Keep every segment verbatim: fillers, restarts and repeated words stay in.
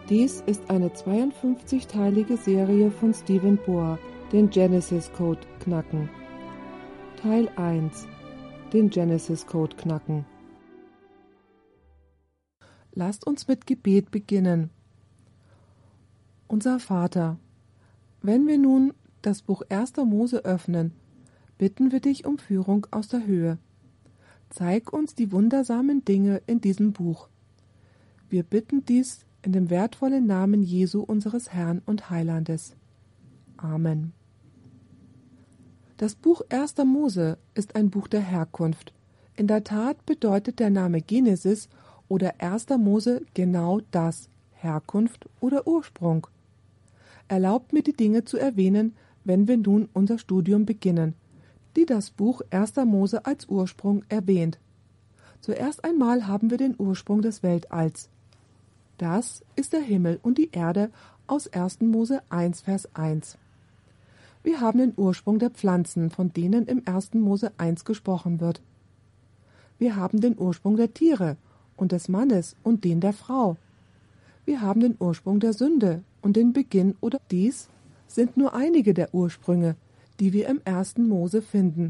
Dies ist eine zweiundfünfzigteilige Serie von Stephen Bohr, den Genesis Code knacken. Teil eins. Den Genesis Code knacken. Lasst uns mit Gebet beginnen. Unser Vater, wenn wir nun das Buch erster Mose öffnen, bitten wir dich um Führung aus der Höhe. Zeig uns die wundersamen Dinge in diesem Buch. Wir bitten dies in dem wertvollen Namen Jesu, unseres Herrn und Heilandes. Amen. Das Buch erster Mose ist ein Buch der Herkunft. In der Tat bedeutet der Name Genesis oder erster Mose genau das, Herkunft oder Ursprung. Erlaubt mir, die Dinge zu erwähnen, wenn wir nun unser Studium beginnen, die das Buch erster Mose als Ursprung erwähnt. Zuerst einmal haben wir den Ursprung des Weltalls. Das ist der Himmel und die Erde aus erster Mose eins, Vers eins. Wir haben den Ursprung der Pflanzen, von denen im erster Mose eins gesprochen wird. Wir haben den Ursprung der Tiere und des Mannes und den der Frau. Wir haben den Ursprung der Sünde und den Beginn oder dies sind nur einige der Ursprünge, die wir im erster Mose finden.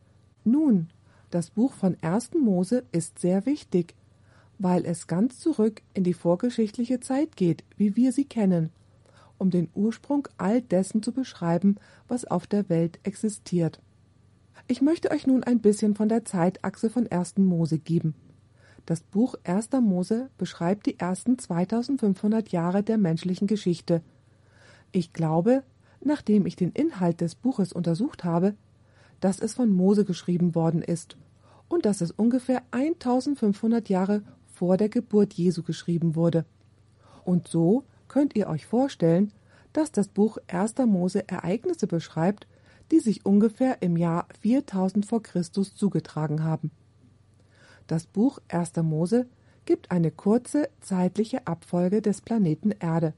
Nun, das Buch von erster Mose ist sehr wichtig, weil es ganz zurück in die vorgeschichtliche Zeit geht, wie wir sie kennen, um den Ursprung all dessen zu beschreiben, was auf der Welt existiert. Ich möchte euch nun ein bisschen von der Zeitachse von erster Mose geben. Das Buch erster Mose beschreibt die ersten zweitausendfünfhundert Jahre der menschlichen Geschichte. Ich glaube, nachdem ich den Inhalt des Buches untersucht habe, dass es von Mose geschrieben worden ist und dass es ungefähr eintausendfünfhundert Jahre vor der Geburt Jesu geschrieben wurde. Und so könnt ihr euch vorstellen, dass das Buch erster Mose Ereignisse beschreibt, die sich ungefähr im Jahr viertausend vor Christus zugetragen haben. Das Buch erster Mose gibt eine kurze zeitliche Abfolge des Planeten Erde.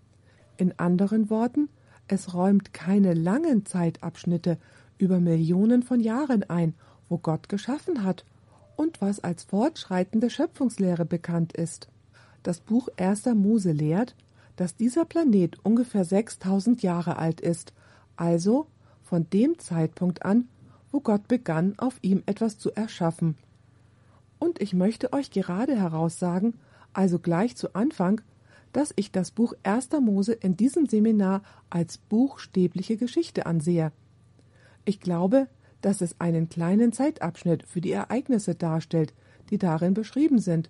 In anderen Worten, es räumt keine langen Zeitabschnitte über Millionen von Jahren ein, wo Gott geschaffen hat und was als fortschreitende Schöpfungslehre bekannt ist. Das Buch erster Mose lehrt, dass dieser Planet ungefähr sechstausend Jahre alt ist, also von dem Zeitpunkt an, wo Gott begann, auf ihm etwas zu erschaffen. Und ich möchte euch gerade heraussagen, also gleich zu Anfang, dass ich das Buch erster Mose in diesem Seminar als buchstäbliche Geschichte ansehe. Ich glaube, dass es einen kleinen Zeitabschnitt für die Ereignisse darstellt, die darin beschrieben sind.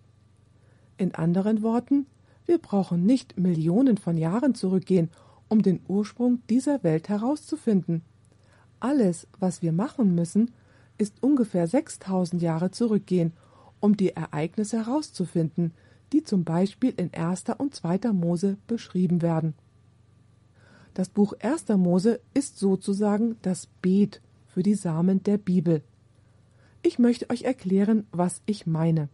In anderen Worten, wir brauchen nicht Millionen von Jahren zurückgehen, um den Ursprung dieser Welt herauszufinden. Alles, was wir machen müssen, ist ungefähr sechstausend Jahre zurückgehen, um die Ereignisse herauszufinden, die zum Beispiel in erster und zweiter Mose beschrieben werden. Das Buch erster Mose ist sozusagen das Beet für die Samen der Bibel. Ich möchte euch erklären, was ich meine.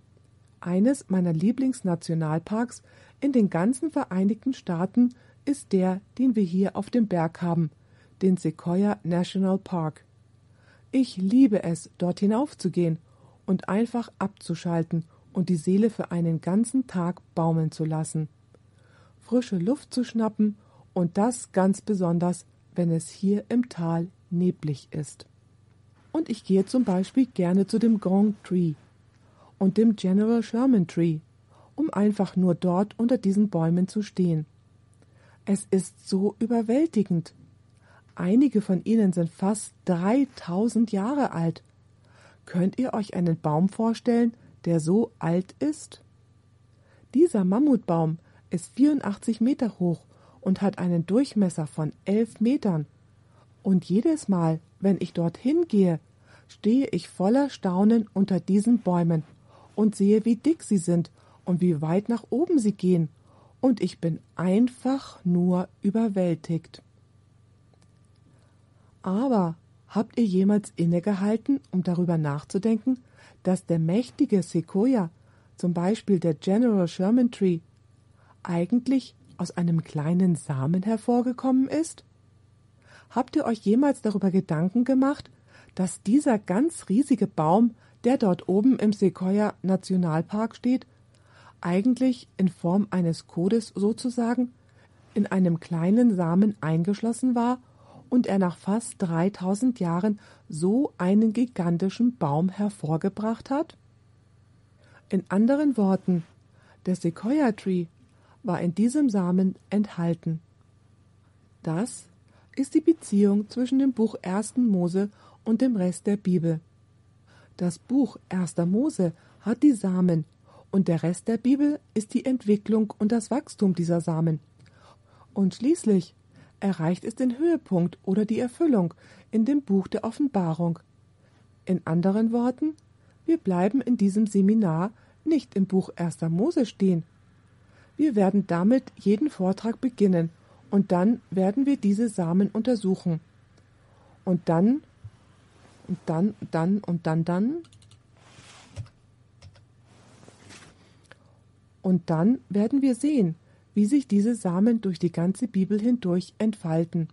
Eines meiner Lieblingsnationalparks in den ganzen Vereinigten Staaten ist der, den wir hier auf dem Berg haben, den Sequoia National Park. Ich liebe es, dort hinaufzugehen und einfach abzuschalten und die Seele für einen ganzen Tag baumeln zu lassen. Frische Luft zu schnappen und das ganz besonders, wenn es hier im Tal neblig ist. Und ich gehe zum Beispiel gerne zu dem Gong Tree und dem General Sherman Tree, um einfach nur dort unter diesen Bäumen zu stehen. Es ist so überwältigend. Einige von ihnen sind fast dreitausend Jahre alt. Könnt ihr euch einen Baum vorstellen, der so alt ist? Dieser Mammutbaum ist vierundachtzig Meter hoch und hat einen Durchmesser von elf Metern. Und jedes Mal, wenn ich dorthin gehe, stehe ich voller Staunen unter diesen Bäumen und sehe, wie dick sie sind und wie weit nach oben sie gehen. Und ich bin einfach nur überwältigt. Aber habt ihr jemals innegehalten, um darüber nachzudenken, dass der mächtige Sequoia, zum Beispiel der General Sherman Tree, eigentlich aus einem kleinen Samen hervorgekommen ist? Habt ihr euch jemals darüber Gedanken gemacht, dass dieser ganz riesige Baum, der dort oben im Sequoia Nationalpark steht, eigentlich in Form eines Codes sozusagen, in einem kleinen Samen eingeschlossen war und er nach fast dreitausend Jahren so einen gigantischen Baum hervorgebracht hat? In anderen Worten, der Sequoia Tree war in diesem Samen enthalten. Das ist die Beziehung zwischen dem Buch ersten Mose und dem Rest der Bibel. Das Buch erster Mose hat die Samen und der Rest der Bibel ist die Entwicklung und das Wachstum dieser Samen. Und schließlich erreicht es den Höhepunkt oder die Erfüllung in dem Buch der Offenbarung. In anderen Worten, wir bleiben in diesem Seminar nicht im Buch erster Mose stehen. Wir werden damit jeden Vortrag beginnen und dann werden wir diese Samen untersuchen. Und dann, und dann, dann, und dann, dann. Und dann werden wir sehen, wie sich diese Samen durch die ganze Bibel hindurch entfalten.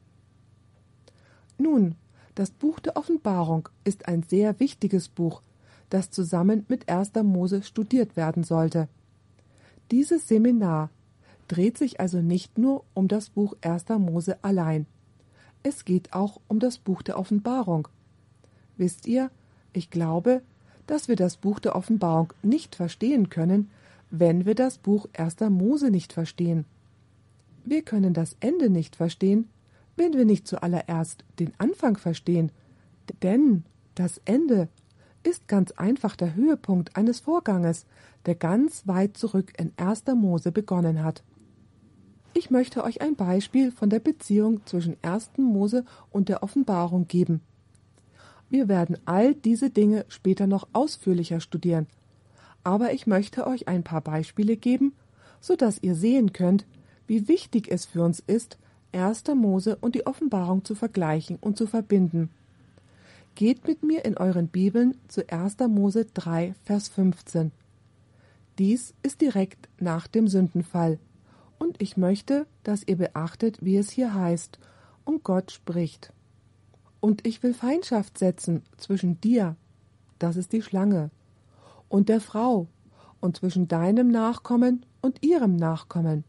Nun, das Buch der Offenbarung ist ein sehr wichtiges Buch, das zusammen mit erster Mose studiert werden sollte. Dieses Seminar dreht sich also nicht nur um das Buch erster Mose allein. Es geht auch um das Buch der Offenbarung. Wisst ihr, ich glaube, dass wir das Buch der Offenbarung nicht verstehen können, wenn wir das Buch erster Mose nicht verstehen. Wir können das Ende nicht verstehen, wenn wir nicht zuallererst den Anfang verstehen. Denn das Ende ist ganz einfach der Höhepunkt eines Vorganges, der ganz weit zurück in erster Mose begonnen hat. Ich möchte euch ein Beispiel von der Beziehung zwischen ersten Mose und der Offenbarung geben. Wir werden all diese Dinge später noch ausführlicher studieren, aber ich möchte euch ein paar Beispiele geben, so dass ihr sehen könnt, wie wichtig es für uns ist, erster Mose und die Offenbarung zu vergleichen und zu verbinden. Geht mit mir in euren Bibeln zu erster Mose drei, Vers fünfzehn. Dies ist direkt nach dem Sündenfall, und ich möchte, dass ihr beachtet, wie es hier heißt, und Gott spricht. Und ich will Feindschaft setzen zwischen dir, das ist die Schlange, und der Frau, und zwischen deinem Nachkommen und ihrem Nachkommen.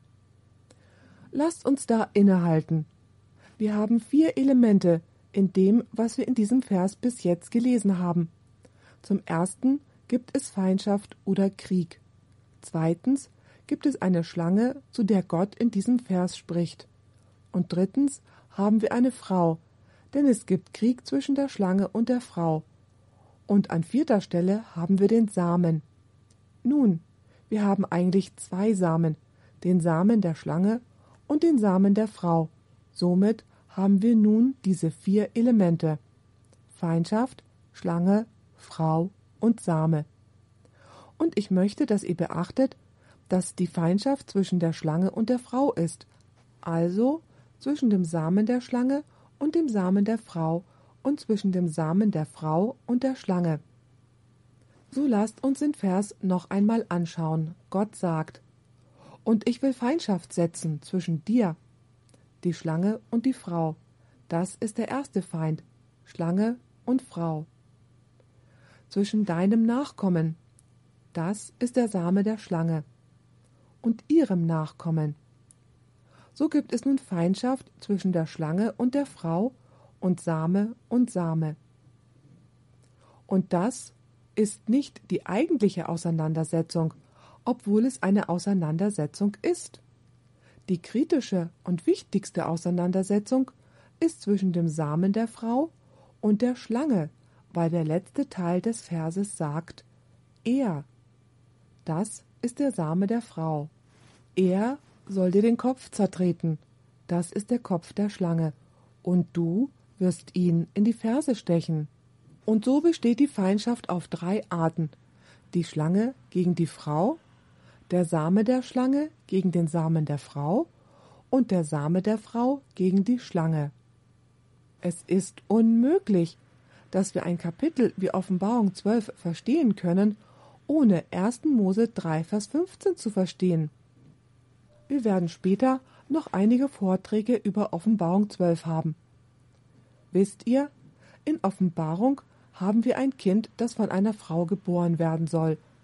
Lasst uns da innehalten. Wir haben vier Elemente in dem, was wir in diesem Vers bis jetzt gelesen haben. Zum ersten gibt es Feindschaft oder Krieg. Zweitens gibt es eine Schlange, zu der Gott in diesem Vers spricht. Und drittens haben wir eine Frau, denn es gibt Krieg zwischen der Schlange und der Frau. Und an vierter Stelle haben wir den Samen. Nun, wir haben eigentlich zwei Samen, den Samen der Schlange und den Samen der Frau. Somit haben wir nun diese vier Elemente: Feindschaft, Schlange, Frau und Same. Und ich möchte, dass ihr beachtet, dass die Feindschaft zwischen der Schlange und der Frau ist, also zwischen dem Samen der Schlange und dem Samen der Frau und zwischen dem Samen der Frau und der Schlange. So lasst uns den Vers noch einmal anschauen. Gott sagt: Und ich will Feindschaft setzen zwischen dir, die Schlange und die Frau. Das ist der erste Feind, Schlange und Frau. Zwischen deinem Nachkommen, das ist der Same der Schlange, und ihrem Nachkommen. So gibt es nun Feindschaft zwischen der Schlange und der Frau und Same und Same. Und das ist nicht die eigentliche Auseinandersetzung, obwohl es eine Auseinandersetzung ist. Die kritische und wichtigste Auseinandersetzung ist zwischen dem Samen der Frau und der Schlange, weil der letzte Teil des Verses sagt: Er. Das ist der Same der Frau. Er soll dir den Kopf zertreten. Das ist der Kopf der Schlange. Und du wirst ihn in die Ferse stechen. Und so besteht die Feindschaft auf drei Arten: die Schlange gegen die Frau, der Same der Schlange gegen den Samen der Frau und der Same der Frau gegen die Schlange. Es ist unmöglich, dass wir ein Kapitel wie Offenbarung zwölf verstehen können, ohne erster Mose drei, Vers fünfzehn zu verstehen. Wir werden später noch einige Vorträge über Offenbarung zwölf haben. Wisst ihr, in Offenbarung haben wir ein Kind, das von einer Frau geboren werden soll.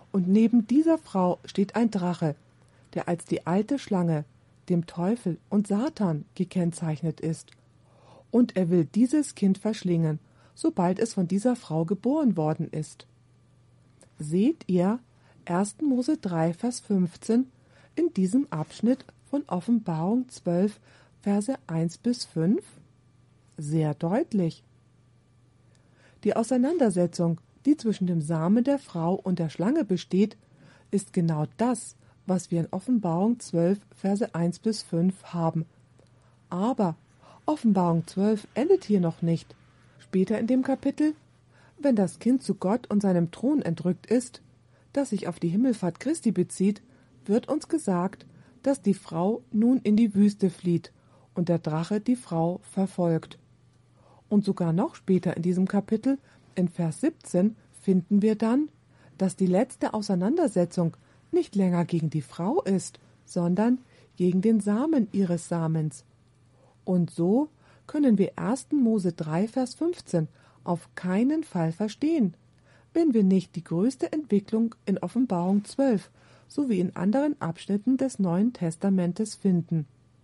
Und neben dieser Frau steht ein Drache, der als die alte Schlange, dem Teufel und Satan gekennzeichnet ist. Und er will dieses Kind verschlingen, sobald es von dieser Frau geboren worden ist. Seht ihr erster Mose drei, Vers fünfzehn in diesem Abschnitt von Offenbarung zwölf, Verse eins bis fünf? Sehr deutlich. Die Auseinandersetzung, die zwischen dem Samen der Frau und der Schlange besteht, ist genau das, was wir in Offenbarung zwölf, Verse eins bis fünf haben. Aber Offenbarung zwölf endet hier noch nicht. Später in dem Kapitel, wenn das Kind zu Gott und seinem Thron entrückt ist, das sich auf die Himmelfahrt Christi bezieht, wird uns gesagt, dass die Frau nun in die Wüste flieht und der Drache die Frau verfolgt. Und sogar noch später in diesem Kapitel, in Vers siebzehn, finden wir dann, dass die letzte Auseinandersetzung nicht länger gegen die Frau ist, sondern gegen den Samen ihres Samens. Und so können wir erster Mose drei, Vers fünfzehn auf keinen Fall verstehen, wenn wir nicht die größte Entwicklung in Offenbarung zwölf sowie in anderen Abschnitten des Neuen Testamentes finden.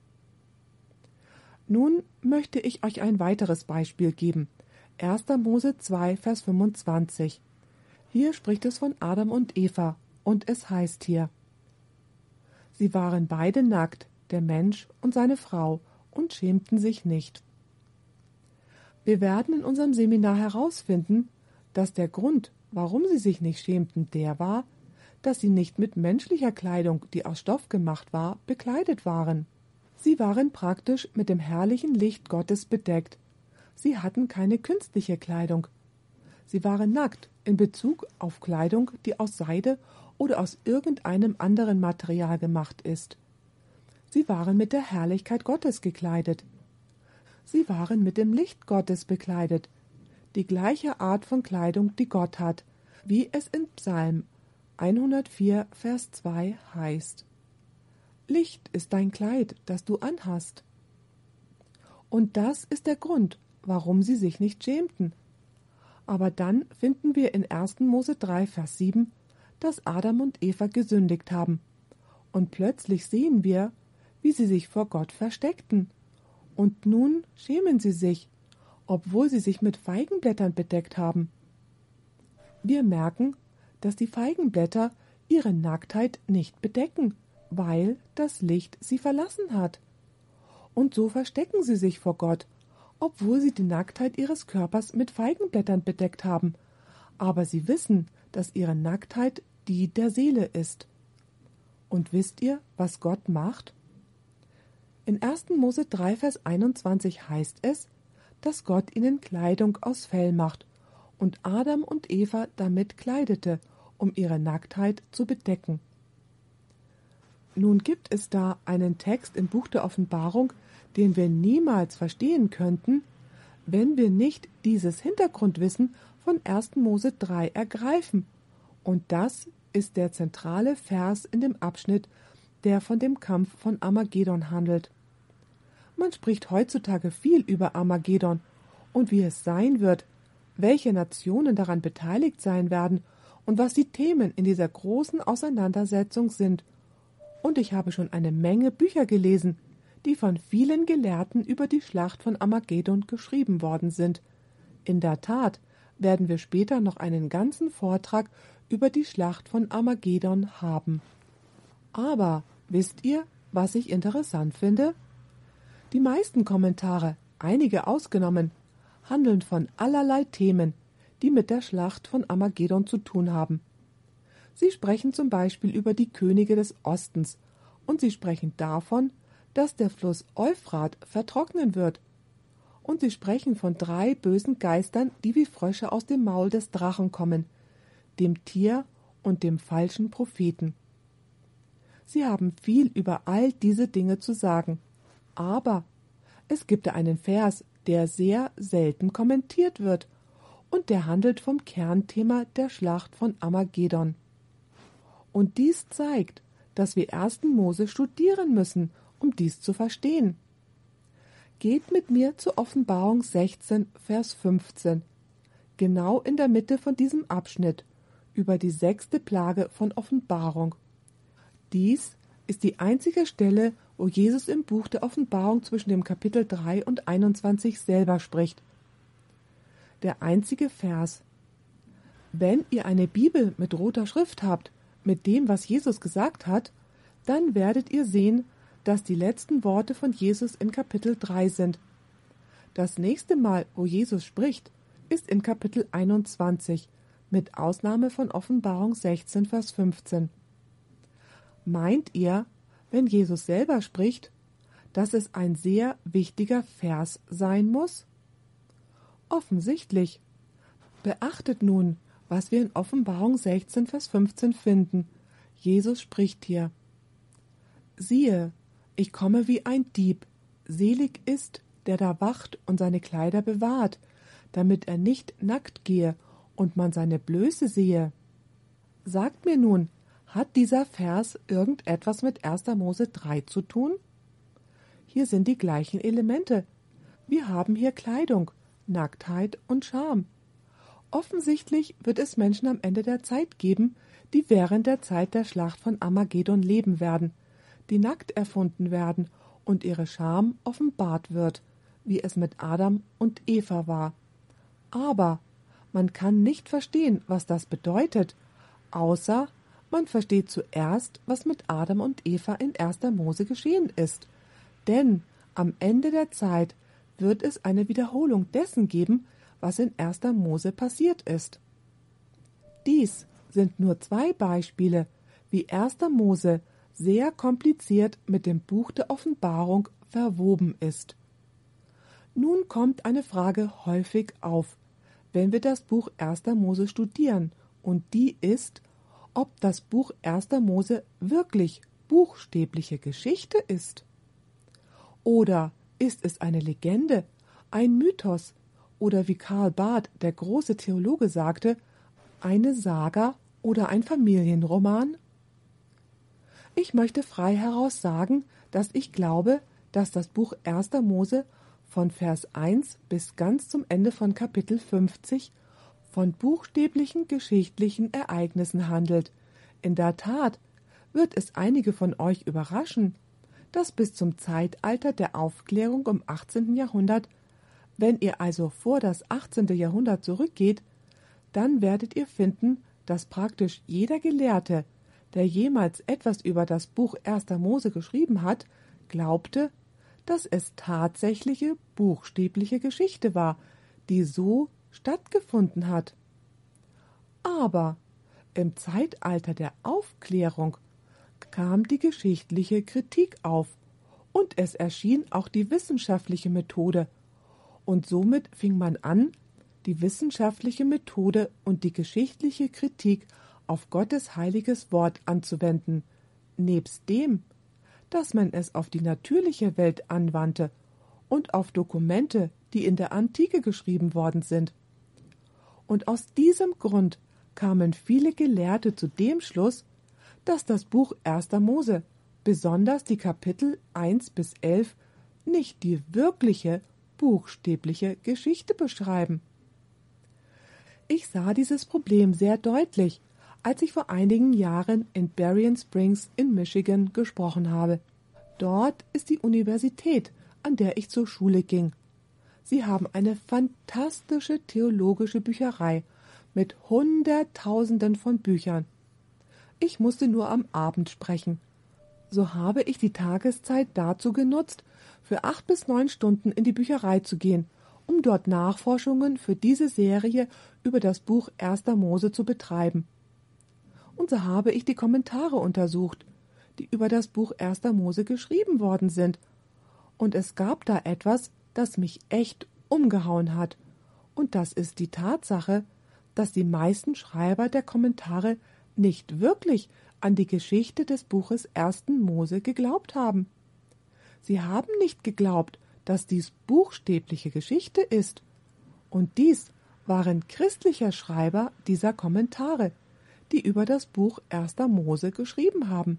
Nun möchte ich euch ein weiteres Beispiel geben. erster Mose zwei, Vers fünfundzwanzig. Hier spricht es von Adam und Eva, und es heißt hier: Sie waren beide nackt, der Mensch und seine Frau, und schämten sich nicht. Wir werden in unserem Seminar herausfinden, dass der Grund, warum sie sich nicht schämten, der war, dass sie nicht mit menschlicher Kleidung, die aus Stoff gemacht war, bekleidet waren. Sie waren praktisch mit dem herrlichen Licht Gottes bedeckt. Sie hatten keine künstliche Kleidung. Sie waren nackt in Bezug auf Kleidung, die aus Seide oder aus irgendeinem anderen Material gemacht ist. Sie waren mit der Herrlichkeit Gottes gekleidet. Sie waren mit dem Licht Gottes bekleidet, die gleiche Art von Kleidung, die Gott hat, wie es in Psalm hundertvier, Vers zwei heißt: Licht ist dein Kleid, das du anhast. Und das ist der Grund, warum sie sich nicht schämten. Aber dann finden wir in erster Mose drei, Vers sieben, dass Adam und Eva gesündigt haben. Und plötzlich sehen wir, wie sie sich vor Gott versteckten. Und nun schämen sie sich, obwohl sie sich mit Feigenblättern bedeckt haben. Wir merken, dass die Feigenblätter ihre Nacktheit nicht bedecken, weil das Licht sie verlassen hat. Und so verstecken sie sich vor Gott, obwohl sie die Nacktheit ihres Körpers mit Feigenblättern bedeckt haben. Aber sie wissen, dass ihre Nacktheit die der Seele ist. Und wisst ihr, was Gott macht? In erster Mose drei, Vers einundzwanzig heißt es, dass Gott ihnen Kleidung aus Fell macht und Adam und Eva damit kleidete, um ihre Nacktheit zu bedecken. Nun gibt es da einen Text im Buch der Offenbarung, den wir niemals verstehen könnten, wenn wir nicht dieses Hintergrundwissen von erster Mose drei ergreifen. Und das ist der zentrale Vers in dem Abschnitt, der von dem Kampf von Armageddon handelt. Man spricht heutzutage viel über Armageddon und wie es sein wird, welche Nationen daran beteiligt sein werden und was die Themen in dieser großen Auseinandersetzung sind. Und ich habe schon eine Menge Bücher gelesen, die von vielen Gelehrten über die Schlacht von Armageddon geschrieben worden sind. In der Tat werden wir später noch einen ganzen Vortrag über die Schlacht von Armageddon haben. Aber wisst ihr, was ich interessant finde? Die meisten Kommentare, einige ausgenommen, handeln von allerlei Themen, die mit der Schlacht von Armageddon zu tun haben. Sie sprechen zum Beispiel über die Könige des Ostens und sie sprechen davon, dass der Fluss Euphrat vertrocknen wird. Und sie sprechen von drei bösen Geistern, die wie Frösche aus dem Maul des Drachen kommen, dem Tier und dem falschen Propheten. Sie haben viel über all diese Dinge zu sagen. Aber es gibt einen Vers, der sehr selten kommentiert wird, und der handelt vom Kernthema der Schlacht von Armageddon. Und dies zeigt, dass wir erster Mose studieren müssen, um dies zu verstehen. Geht mit mir zur Offenbarung sechzehn, Vers fünfzehn, genau in der Mitte von diesem Abschnitt, über die sechste Plage von Offenbarung. Dies ist die einzige Stelle, wo Jesus im Buch der Offenbarung zwischen dem Kapitel drei und einundzwanzig selber spricht. Der einzige Vers. Wenn ihr eine Bibel mit roter Schrift habt, mit dem, was Jesus gesagt hat, dann werdet ihr sehen, dass die letzten Worte von Jesus in Kapitel drei sind. Das nächste Mal, wo Jesus spricht, ist in Kapitel einundzwanzig, mit Ausnahme von Offenbarung sechzehn, Vers fünfzehn. Meint ihr, wenn Jesus selber spricht, dass es ein sehr wichtiger Vers sein muss? Offensichtlich. Beachtet nun, was wir in Offenbarung sechzehn, Vers fünfzehn finden. Jesus spricht hier: Siehe, ich komme wie ein Dieb. Selig ist, der da wacht und seine Kleider bewahrt, damit er nicht nackt gehe und man seine Blöße sehe. Sagt mir nun, hat dieser Vers irgendetwas mit erster Mose drei zu tun? Hier sind die gleichen Elemente. Wir haben hier Kleidung, Nacktheit und Scham. Offensichtlich wird es Menschen am Ende der Zeit geben, die während der Zeit der Schlacht von Armageddon leben werden, die nackt erfunden werden und ihre Scham offenbart wird, wie es mit Adam und Eva war. Aber man kann nicht verstehen, was das bedeutet, außer man versteht zuerst, was mit Adam und Eva in erster Mose geschehen ist. Denn am Ende der Zeit wird es eine Wiederholung dessen geben, was in erster Mose passiert ist. Dies sind nur zwei Beispiele, wie erster Mose sehr kompliziert mit dem Buch der Offenbarung verwoben ist. Nun kommt eine Frage häufig auf, wenn wir das Buch erster Mose studieren, und die ist, ob das Buch erster Mose wirklich buchstäbliche Geschichte ist. Oder ist es eine Legende, ein Mythos, oder wie Karl Barth, der große Theologe, sagte, eine Saga oder ein Familienroman? Ich möchte frei heraus sagen, dass ich glaube, dass das Buch erster Mose von Vers eins bis ganz zum Ende von Kapitel fünfzig von buchstäblichen geschichtlichen Ereignissen handelt. In der Tat wird es einige von euch überraschen, dass bis zum Zeitalter der Aufklärung im achtzehnten Jahrhundert, wenn ihr also vor das achtzehnte Jahrhundert zurückgeht, dann werdet ihr finden, dass praktisch jeder Gelehrte, der jemals etwas über das Buch erster Mose geschrieben hat, glaubte, dass es tatsächliche buchstäbliche Geschichte war, die so stattgefunden hat. Aber im Zeitalter der Aufklärung kam die geschichtliche Kritik auf und es erschien auch die wissenschaftliche Methode. Und somit fing man an, die wissenschaftliche Methode und die geschichtliche Kritik auf Gottes heiliges Wort anzuwenden, nebst dem, dass man es auf die natürliche Welt anwandte und auf Dokumente, die in der Antike geschrieben worden sind. Und aus diesem Grund kamen viele Gelehrte zu dem Schluss, dass das Buch erster Mose, besonders die Kapitel eins bis elf, nicht die wirkliche, buchstäbliche Geschichte beschreiben. Ich sah dieses Problem sehr deutlich, als ich vor einigen Jahren in Berrien Springs in Michigan gesprochen habe. Dort ist die Universität, an der ich zur Schule ging. Sie haben eine fantastische theologische Bücherei mit Hunderttausenden von Büchern. Ich musste nur am Abend sprechen. So habe ich die Tageszeit dazu genutzt, für acht bis neun Stunden in die Bücherei zu gehen, um dort Nachforschungen für diese Serie über das Buch erster Mose zu betreiben. Und so habe ich die Kommentare untersucht, die über das Buch erster Mose geschrieben worden sind. Und es gab da etwas, das mich echt umgehauen hat. Und das ist die Tatsache, dass die meisten Schreiber der Kommentare nicht wirklich an die Geschichte des Buches ersten Mose geglaubt haben. Sie haben nicht geglaubt, dass dies buchstäbliche Geschichte ist. Und dies waren christliche Schreiber dieser Kommentare, die über das Buch erster Mose geschrieben haben.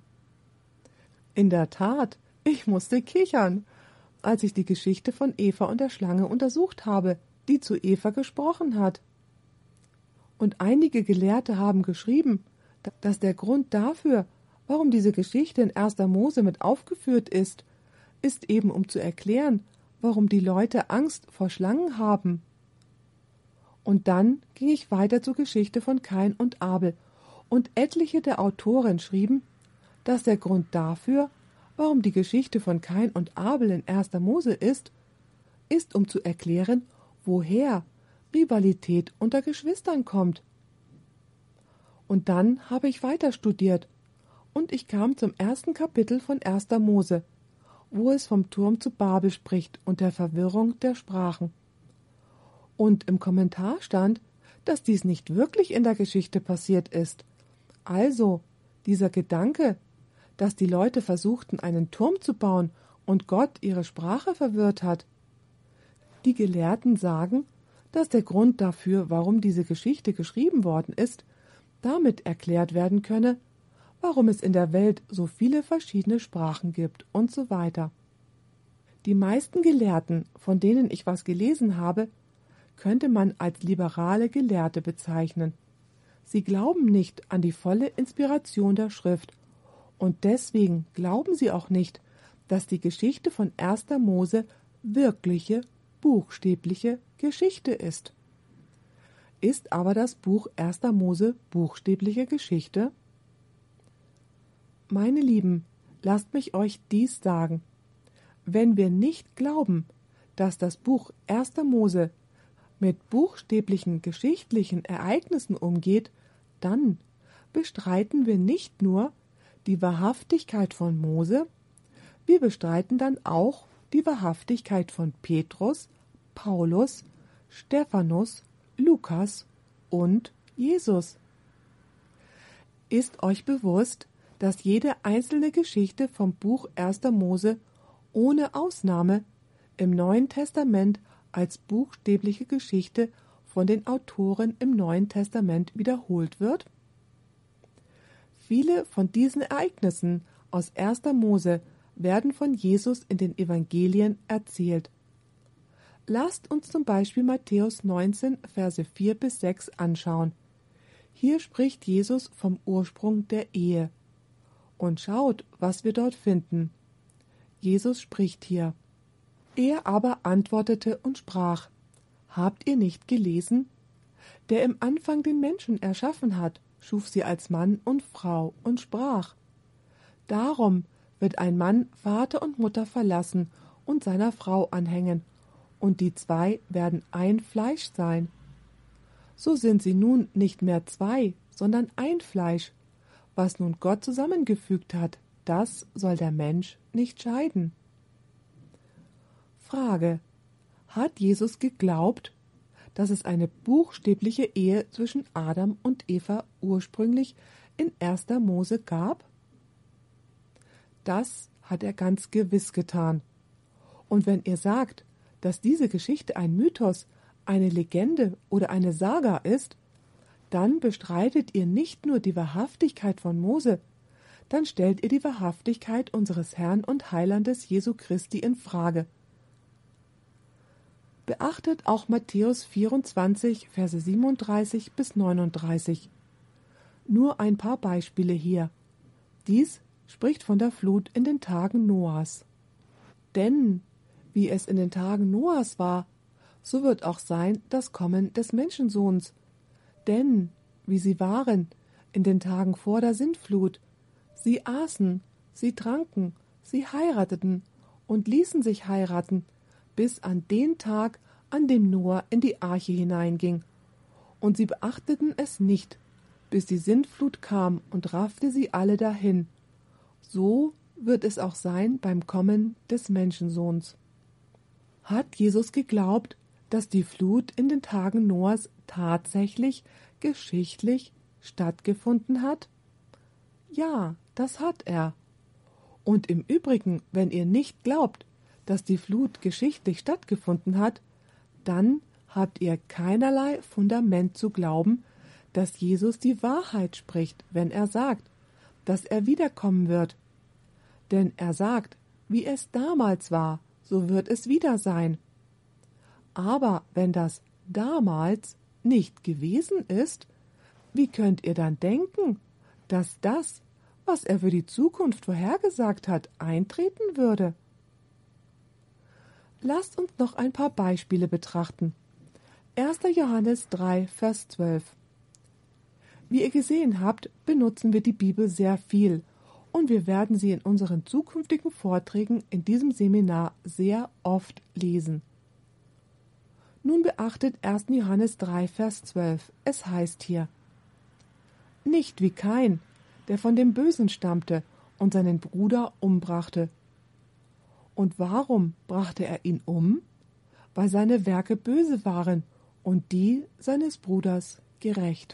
In der Tat, ich musste kichern, als ich die Geschichte von Eva und der Schlange untersucht habe, die zu Eva gesprochen hat. Und einige Gelehrte haben geschrieben, dass der Grund dafür, warum diese Geschichte in erster Mose mit aufgeführt ist, ist eben um zu erklären, warum die Leute Angst vor Schlangen haben. Und dann ging ich weiter zur Geschichte von Kain und Abel, und etliche der Autoren schrieben, dass der Grund dafür, warum die Geschichte von Kain und Abel in erster Mose ist, ist um zu erklären, woher Rivalität unter Geschwistern kommt. Und dann habe ich weiter studiert, und ich kam zum ersten Kapitel von erster Mose, wo es vom Turm zu Babel spricht und der Verwirrung der Sprachen. Und im Kommentar stand, dass dies nicht wirklich in der Geschichte passiert ist. Also, dieser Gedanke, dass die Leute versuchten, einen Turm zu bauen und Gott ihre Sprache verwirrt hat. Die Gelehrten sagen, dass der Grund dafür, warum diese Geschichte geschrieben worden ist, damit erklärt werden könne, warum es in der Welt so viele verschiedene Sprachen gibt und so weiter. Die meisten Gelehrten, von denen ich was gelesen habe, könnte man als liberale Gelehrte bezeichnen. Sie glauben nicht an die volle Inspiration der Schrift, und deswegen glauben sie auch nicht, dass die Geschichte von erster Mose wirkliche, buchstäbliche Geschichte ist. Ist aber das Buch erster Mose buchstäbliche Geschichte? Meine Lieben, lasst mich euch dies sagen. Wenn wir nicht glauben, dass das Buch erster Mose mit buchstäblichen geschichtlichen Ereignissen umgeht, dann bestreiten wir nicht nur die Wahrhaftigkeit von Mose, wir bestreiten dann auch die Wahrhaftigkeit von Petrus, Paulus, Stephanus, Lukas und Jesus. Ist euch bewusst, dass jede einzelne Geschichte vom Buch erster Mose ohne Ausnahme im Neuen Testament als buchstäbliche Geschichte von den Autoren im Neuen Testament wiederholt wird? Viele von diesen Ereignissen aus erster Mose werden von Jesus in den Evangelien erzählt. Lasst uns zum Beispiel Matthäus neunzehn, Verse vier bis sechs anschauen. Hier spricht Jesus vom Ursprung der Ehe. Und schaut, was wir dort finden. Jesus spricht hier. Er aber antwortete und sprach: Habt ihr nicht gelesen? Der im Anfang den Menschen erschaffen hat, schuf sie als Mann und Frau und sprach: Darum wird ein Mann Vater und Mutter verlassen und seiner Frau anhängen, und die zwei werden ein Fleisch sein. So sind sie nun nicht mehr zwei, sondern ein Fleisch. Was nun Gott zusammengefügt hat, das soll der Mensch nicht scheiden. Frage: Hat Jesus geglaubt, dass es eine buchstäbliche Ehe zwischen Adam und Eva ursprünglich in erster Mose gab? Das hat er ganz gewiss getan. Und wenn ihr sagt, dass diese Geschichte ein Mythos, eine Legende oder eine Saga ist, dann bestreitet ihr nicht nur die Wahrhaftigkeit von Mose, dann stellt ihr die Wahrhaftigkeit unseres Herrn und Heilandes Jesu Christi in Frage. Beachtet auch Matthäus vierundzwanzig, Verse siebenunddreißig bis neununddreißig. Nur ein paar Beispiele hier. Dies spricht von der Flut in den Tagen Noahs. Denn, wie es in den Tagen Noahs war, so wird auch sein das Kommen des Menschensohns. Denn, wie sie waren in den Tagen vor der Sintflut, sie aßen, sie tranken, sie heirateten und ließen sich heiraten, bis an den Tag, an dem Noah in die Arche hineinging. Und sie beachteten es nicht, bis die Sintflut kam und raffte sie alle dahin. So wird es auch sein beim Kommen des Menschensohns. Hat Jesus geglaubt, dass die Flut in den Tagen Noahs tatsächlich geschichtlich stattgefunden hat? Ja, das hat er. Und im Übrigen, wenn ihr nicht glaubt, dass die Flut geschichtlich stattgefunden hat, dann habt ihr keinerlei Fundament zu glauben, dass Jesus die Wahrheit spricht, wenn er sagt, dass er wiederkommen wird. Denn er sagt, wie es damals war, so wird es wieder sein. Aber wenn das damals nicht gewesen ist, wie könnt ihr dann denken, dass das, was er für die Zukunft vorhergesagt hat, eintreten würde? Lasst uns noch ein paar Beispiele betrachten. erster Johannes drei, Vers zwölf. Wie ihr gesehen habt, benutzen wir die Bibel sehr viel und wir werden sie in unseren zukünftigen Vorträgen in diesem Seminar sehr oft lesen. Nun beachtet erster Johannes drei, Vers zwölf. Es heißt hier: Nicht wie Kain, der von dem Bösen stammte und seinen Bruder umbrachte. Und warum brachte er ihn um? Weil seine Werke böse waren und die seines Bruders gerecht.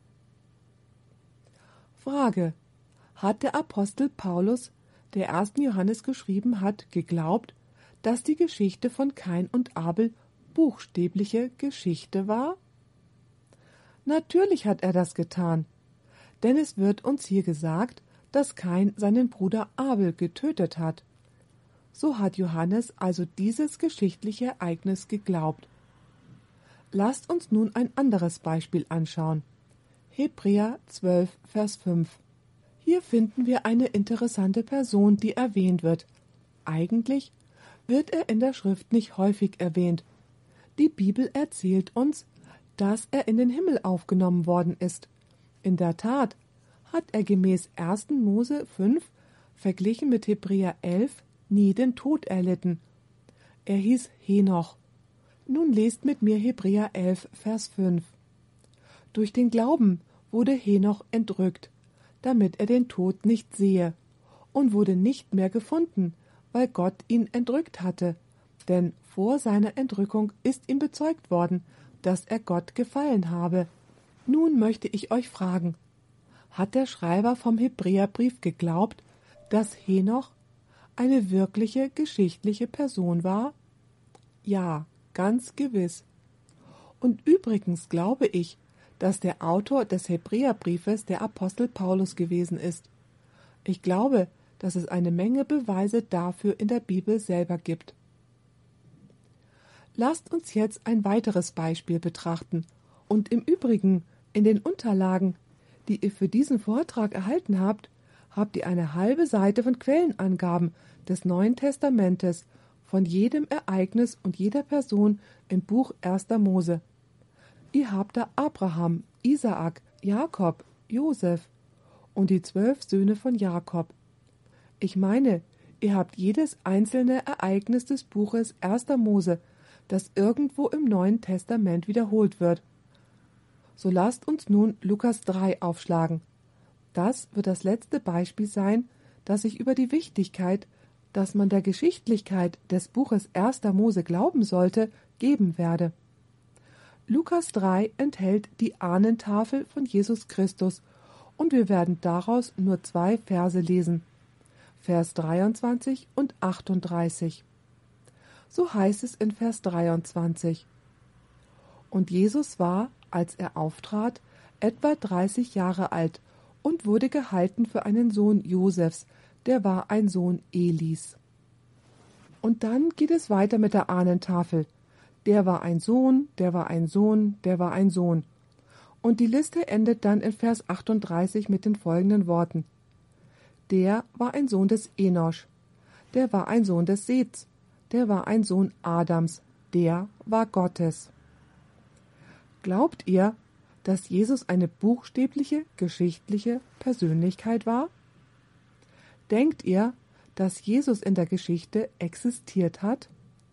Frage: Hat der Apostel Paulus, der ersten Johannes geschrieben hat, geglaubt, dass die Geschichte von Kain und Abel buchstäbliche Geschichte war? Natürlich hat er das getan, denn es wird uns hier gesagt, dass Kain seinen Bruder Abel getötet hat. So hat Johannes also dieses geschichtliche Ereignis geglaubt. Lasst uns nun ein anderes Beispiel anschauen. Hebräer zwölf, Vers fünf. Hier finden wir eine interessante Person, die erwähnt wird. Eigentlich wird er in der Schrift nicht häufig erwähnt. Die Bibel erzählt uns, dass er in den Himmel aufgenommen worden ist. In der Tat hat er gemäß erster Mose fünf, verglichen mit Hebräer elf, nie den Tod erlitten. Er hieß Henoch. Nun lest mit mir Hebräer elf, Vers fünf. Durch den Glauben wurde Henoch entrückt, damit er den Tod nicht sehe, und wurde nicht mehr gefunden, weil Gott ihn entrückt hatte. Denn vor seiner Entrückung ist ihm bezeugt worden, dass er Gott gefallen habe. Nun möchte ich euch fragen, hat der Schreiber vom Hebräerbrief geglaubt, dass Henoch eine wirkliche geschichtliche Person war? Ja, ganz gewiss. Und übrigens glaube ich, dass der Autor des Hebräerbriefes der Apostel Paulus gewesen ist. Ich glaube, dass es eine Menge Beweise dafür in der Bibel selber gibt. Lasst uns jetzt ein weiteres Beispiel betrachten. Und im Übrigen, in den Unterlagen, die ihr für diesen Vortrag erhalten habt, habt ihr eine halbe Seite von Quellenangaben des Neuen Testamentes von jedem Ereignis und jeder Person im Buch erster Mose. Ihr habt da Abraham, Isaak, Jakob, Josef und die zwölf Söhne von Jakob. Ich meine, ihr habt jedes einzelne Ereignis des Buches erster Mose, das irgendwo im Neuen Testament wiederholt wird. So lasst uns nun Lukas drei aufschlagen. Das wird das letzte Beispiel sein, das ich über die Wichtigkeit, dass man der Geschichtlichkeit des Buches erster Mose glauben sollte, geben werde. Lukas drei enthält die Ahnentafel von Jesus Christus und wir werden daraus nur zwei Verse lesen, Vers dreiundzwanzig und achtunddreißig. So heißt es in Vers dreiundzwanzig. Und Jesus war, als er auftrat, etwa dreißig Jahre alt und wurde gehalten für einen Sohn Josefs, der war ein Sohn Elis. Und dann geht es weiter mit der Ahnentafel. Der war ein Sohn, der war ein Sohn, der war ein Sohn. Und die Liste endet dann in Vers achtunddreißig mit den folgenden Worten. Der war ein Sohn des Enosch, der war ein Sohn des Seths, der war ein Sohn Adams, der war Gottes. Glaubt ihr, dass Jesus eine buchstäbliche, geschichtliche Persönlichkeit war? Denkt ihr, dass Jesus in der Geschichte existiert hat?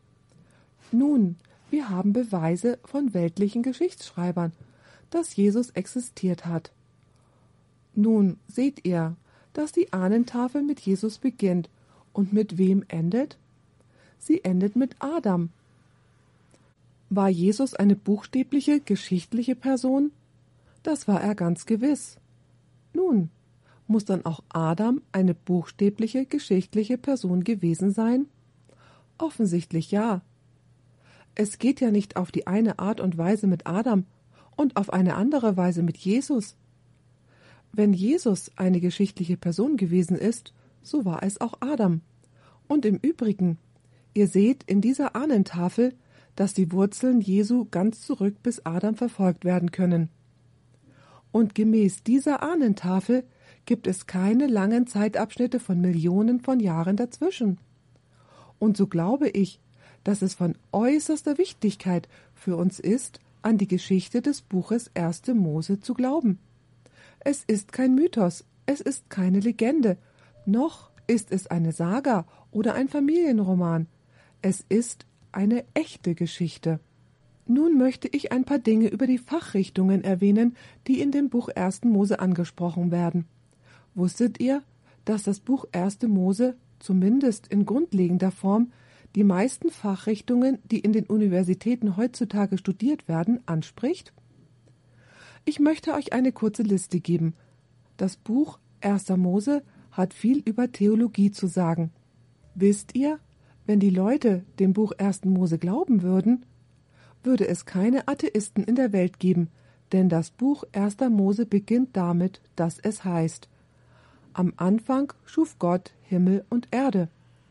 Nun, wir haben Beweise von weltlichen Geschichtsschreibern, dass Jesus existiert hat. Nun seht ihr, dass die Ahnentafel mit Jesus beginnt und mit wem endet? Sie endet mit Adam. War Jesus eine buchstäbliche, geschichtliche Person? Das war er ganz gewiss. Nun, muss dann auch Adam eine buchstäbliche, geschichtliche Person gewesen sein? Offensichtlich ja. Es geht ja nicht auf die eine Art und Weise mit Adam und auf eine andere Weise mit Jesus. Wenn Jesus eine geschichtliche Person gewesen ist, so war es auch Adam. Und im Übrigen, ihr seht in dieser Ahnentafel, dass die Wurzeln Jesu ganz zurück bis Adam verfolgt werden können. Und gemäß dieser Ahnentafel gibt es keine langen Zeitabschnitte von Millionen von Jahren dazwischen. Und so glaube ich, dass es von äußerster Wichtigkeit für uns ist, an die Geschichte des Buches erste Mose zu glauben. Es ist kein Mythos, es ist keine Legende, noch ist es eine Saga oder ein Familienroman. Es ist eine echte Geschichte. Nun möchte ich ein paar Dinge über die Fachrichtungen erwähnen, die in dem Buch erste Mose angesprochen werden. Wusstet ihr, dass das Buch erste Mose, zumindest in grundlegender Form, die meisten Fachrichtungen, die in den Universitäten heutzutage studiert werden, anspricht? Ich möchte euch eine kurze Liste geben. Das Buch erste Mose hat viel über Theologie zu sagen. Wisst ihr, wenn die Leute dem Buch erste Mose glauben würden, würde es keine Atheisten in der Welt geben, denn das Buch erste Mose beginnt damit, dass es heißt: Am Anfang schuf Gott Himmel und Erde.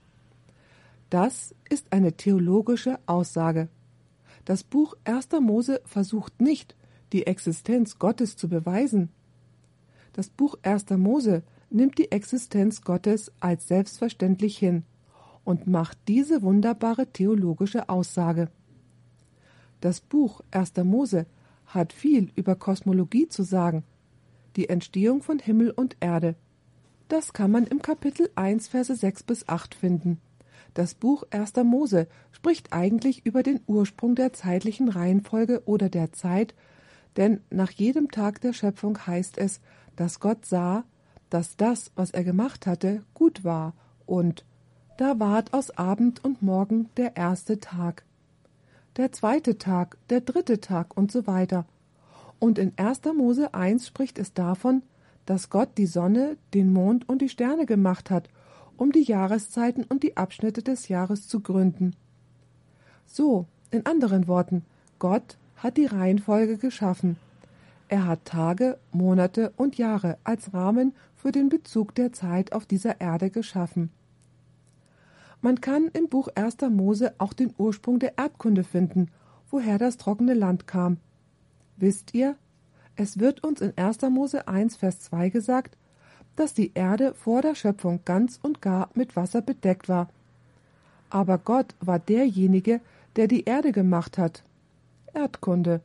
Das ist eine theologische Aussage. Das Buch erste Mose versucht nicht, die Existenz Gottes zu beweisen. Das Buch erste Mose nimmt die Existenz Gottes als selbstverständlich hin und macht diese wunderbare theologische Aussage. Das Buch erste Mose hat viel über Kosmologie zu sagen, die Entstehung von Himmel und Erde. Das kann man im Kapitel eins, Verse sechs bis acht finden. Das Buch erste Mose spricht eigentlich über den Ursprung der zeitlichen Reihenfolge oder der Zeit, denn nach jedem Tag der Schöpfung heißt es, dass Gott sah, dass das, was er gemacht hatte, gut war, und da ward aus Abend und Morgen der erste Tag, der zweite Tag, der dritte Tag und so weiter. Und in erste Mose eins spricht es davon, dass Gott die Sonne, den Mond und die Sterne gemacht hat, um die Jahreszeiten und die Abschnitte des Jahres zu gründen. So, in anderen Worten, Gott hat die Reihenfolge geschaffen. Er hat Tage, Monate und Jahre als Rahmen für den Bezug der Zeit auf dieser Erde geschaffen. Man kann im Buch erste Mose auch den Ursprung der Erdkunde finden, woher das trockene Land kam. Wisst ihr, es wird uns in erste Mose eins, Vers zwei gesagt, dass die Erde vor der Schöpfung ganz und gar mit Wasser bedeckt war. Aber Gott war derjenige, der die Erde gemacht hat. Erdkunde.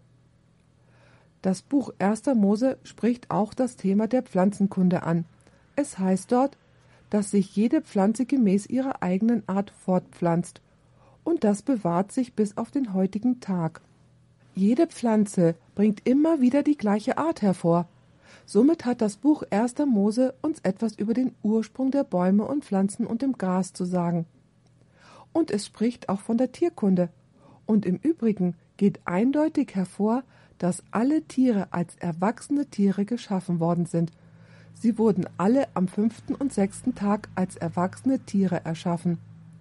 Das Buch erste Mose spricht auch das Thema der Pflanzenkunde an. Es heißt dort, dass sich jede Pflanze gemäß ihrer eigenen Art fortpflanzt. Und das bewahrt sich bis auf den heutigen Tag. Jede Pflanze bringt immer wieder die gleiche Art hervor. Somit hat das Buch erste Mose uns etwas über den Ursprung der Bäume und Pflanzen und dem Gras zu sagen. Und es spricht auch von der Tierkunde. Und im Übrigen geht eindeutig hervor, dass alle Tiere als erwachsene Tiere geschaffen worden sind. Sie wurden alle am fünften und sechsten Tag als erwachsene Tiere erschaffen.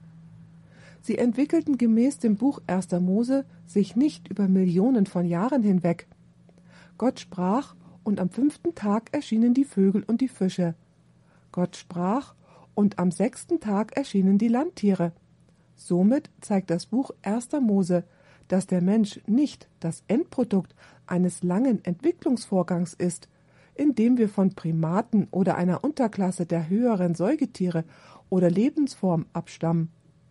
Sie entwickelten gemäß dem Buch erste Mose sich nicht über Millionen von Jahren hinweg. Gott sprach, und am fünften Tag erschienen die Vögel und die Fische. Gott sprach, und am sechsten Tag erschienen die Landtiere. Somit zeigt das Buch erste Mose, dass der Mensch nicht das Endprodukt eines langen Entwicklungsvorgangs ist, in dem wir von Primaten oder einer Unterklasse der höheren Säugetiere oder Lebensform abstammen.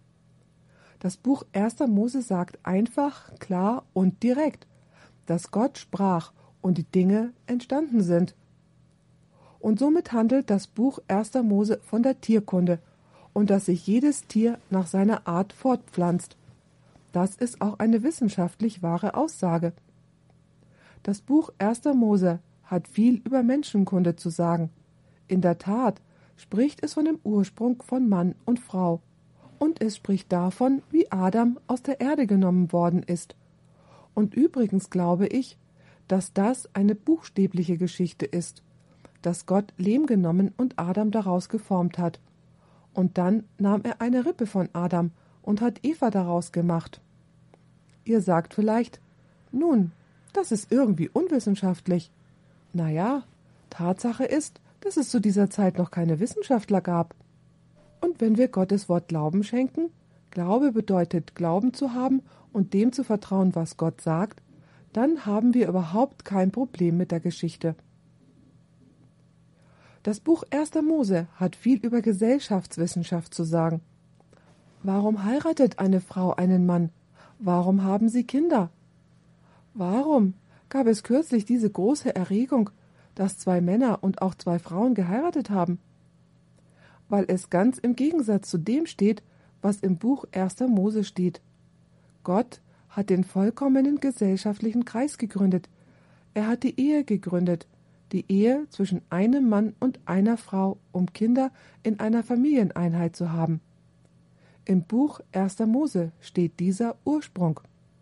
Das Buch erste Mose sagt einfach, klar und direkt, dass Gott sprach und die Dinge entstanden sind. Und somit handelt das Buch erste Mose von der Tierkunde und dass sich jedes Tier nach seiner Art fortpflanzt. Das ist auch eine wissenschaftlich wahre Aussage. Das Buch erste Mose hat viel über Menschenkunde zu sagen. In der Tat spricht es von dem Ursprung von Mann und Frau. Und es spricht davon, wie Adam aus der Erde genommen worden ist. Und übrigens glaube ich, dass das eine buchstäbliche Geschichte ist, dass Gott Lehm genommen und Adam daraus geformt hat. Und dann nahm er eine Rippe von Adam und hat Eva daraus gemacht. Ihr sagt vielleicht, nun, das ist irgendwie unwissenschaftlich. Naja, Tatsache ist, dass es zu dieser Zeit noch keine Wissenschaftler gab. Und wenn wir Gottes Wort Glauben schenken, Glaube bedeutet, Glauben zu haben und dem zu vertrauen, was Gott sagt, dann haben wir überhaupt kein Problem mit der Geschichte. Das Buch erster Mose hat viel über Gesellschaftswissenschaft zu sagen. Warum heiratet eine Frau einen Mann? Warum haben sie Kinder? Warum gab es kürzlich diese große Erregung, dass zwei Männer und auch zwei Frauen geheiratet haben? Weil es ganz im Gegensatz zu dem steht, was im Buch erster Mose steht. Gott hat den vollkommenen gesellschaftlichen Kreis gegründet. Er hat die Ehe gegründet, die Ehe zwischen einem Mann und einer Frau, um Kinder in einer Familieneinheit zu haben. Im Buch erster Mose steht dieser Ursprung.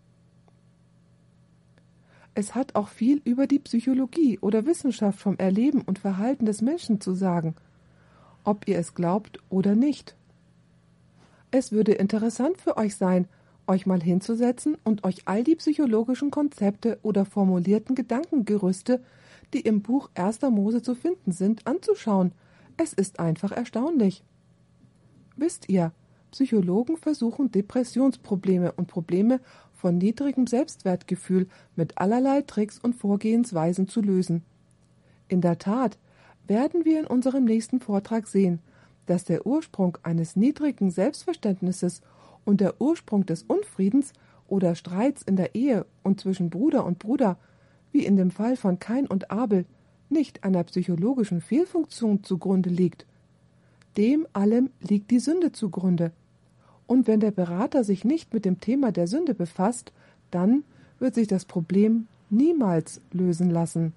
Es hat auch viel über die Psychologie oder Wissenschaft vom Erleben und Verhalten des Menschen zu sagen, ob ihr es glaubt oder nicht. Es würde interessant für euch sein, euch mal hinzusetzen und euch all die psychologischen Konzepte oder formulierten Gedankengerüste, die im Buch erster Mose zu finden sind, anzuschauen. Es ist einfach erstaunlich. Wisst ihr, Psychologen versuchen Depressionsprobleme und Probleme von niedrigem Selbstwertgefühl mit allerlei Tricks und Vorgehensweisen zu lösen. In der Tat werden wir in unserem nächsten Vortrag sehen, dass der Ursprung eines niedrigen Selbstverständnisses und der Ursprung des Unfriedens oder Streits in der Ehe und zwischen Bruder und Bruder, wie in dem Fall von Kain und Abel, nicht einer psychologischen Fehlfunktion zugrunde liegt. Dem allem liegt die Sünde zugrunde. Und wenn der Berater sich nicht mit dem Thema der Sünde befasst, dann wird sich das Problem niemals lösen lassen.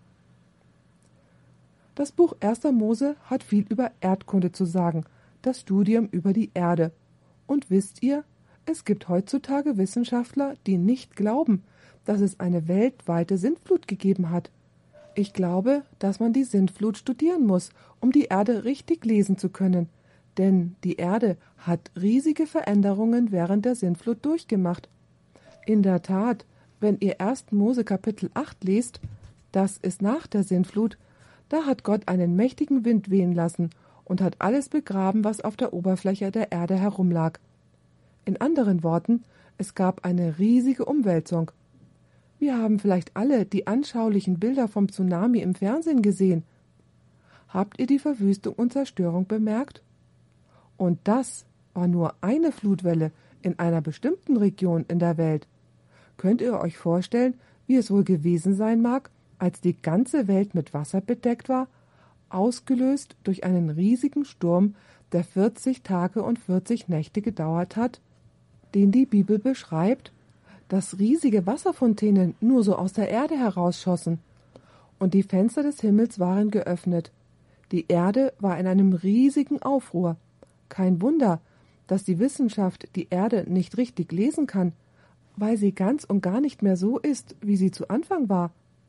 Das Buch erster Mose hat viel über Erdkunde zu sagen, das Studium über die Erde. Und wisst ihr, es gibt heutzutage Wissenschaftler, die nicht glauben, dass es eine weltweite Sintflut gegeben hat. Ich glaube, dass man die Sintflut studieren muss, um die Erde richtig lesen zu können. Denn die Erde hat riesige Veränderungen während der Sintflut durchgemacht. In der Tat, wenn ihr erster Mose Kapitel acht lest, das ist nach der Sintflut, da hat Gott einen mächtigen Wind wehen lassen und hat alles begraben, was auf der Oberfläche der Erde herumlag. In anderen Worten, es gab eine riesige Umwälzung. Wir haben vielleicht alle die anschaulichen Bilder vom Tsunami im Fernsehen gesehen. Habt ihr die Verwüstung und Zerstörung bemerkt? Und das war nur eine Flutwelle in einer bestimmten Region in der Welt. Könnt ihr euch vorstellen, wie es wohl gewesen sein mag, als die ganze Welt mit Wasser bedeckt war, ausgelöst durch einen riesigen Sturm, der vierzig Tage und vierzig Nächte gedauert hat, den die Bibel beschreibt, dass riesige Wasserfontänen nur so aus der Erde herausschossen, und die Fenster des Himmels waren geöffnet. Die Erde war in einem riesigen Aufruhr. Kein Wunder, dass die Wissenschaft die Erde nicht richtig lesen kann, weil sie ganz und gar nicht mehr so ist, wie sie zu Anfang war.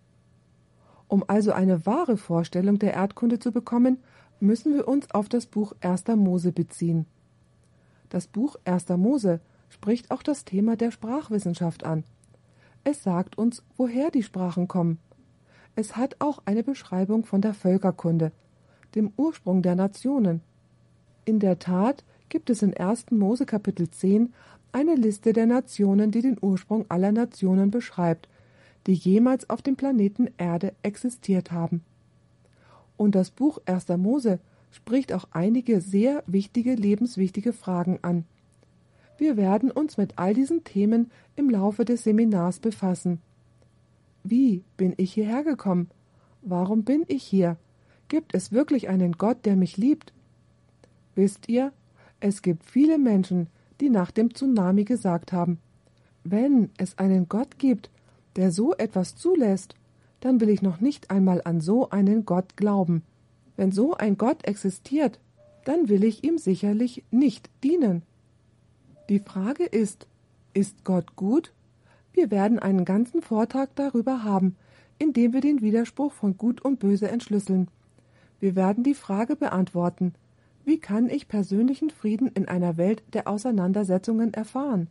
Um also eine wahre Vorstellung der Erdkunde zu bekommen, müssen wir uns auf das Buch erster Mose beziehen. Das Buch erster Mose spricht auch das Thema der Sprachwissenschaft an. Es sagt uns, woher die Sprachen kommen. Es hat auch eine Beschreibung von der Völkerkunde, dem Ursprung der Nationen. In der Tat gibt es in erster Mose Kapitel zehn eine Liste der Nationen, die den Ursprung aller Nationen beschreibt, die jemals auf dem Planeten Erde existiert haben. Und das Buch erster Mose spricht auch einige sehr wichtige, lebenswichtige Fragen an. Wir werden uns mit all diesen Themen im Laufe des Seminars befassen. Wie bin ich hierher gekommen? Warum bin ich hier? Gibt es wirklich einen Gott, der mich liebt? Wisst ihr, es gibt viele Menschen, die nach dem Tsunami gesagt haben, wenn es einen Gott gibt, der so etwas zulässt, dann will ich noch nicht einmal an so einen Gott glauben. Wenn so ein Gott existiert, dann will ich ihm sicherlich nicht dienen. Die Frage ist, ist Gott gut? Wir werden einen ganzen Vortrag darüber haben, in dem wir den Widerspruch von Gut und Böse entschlüsseln. Wir werden die Frage beantworten, wie kann ich persönlichen Frieden in einer Welt der Auseinandersetzungen erfahren?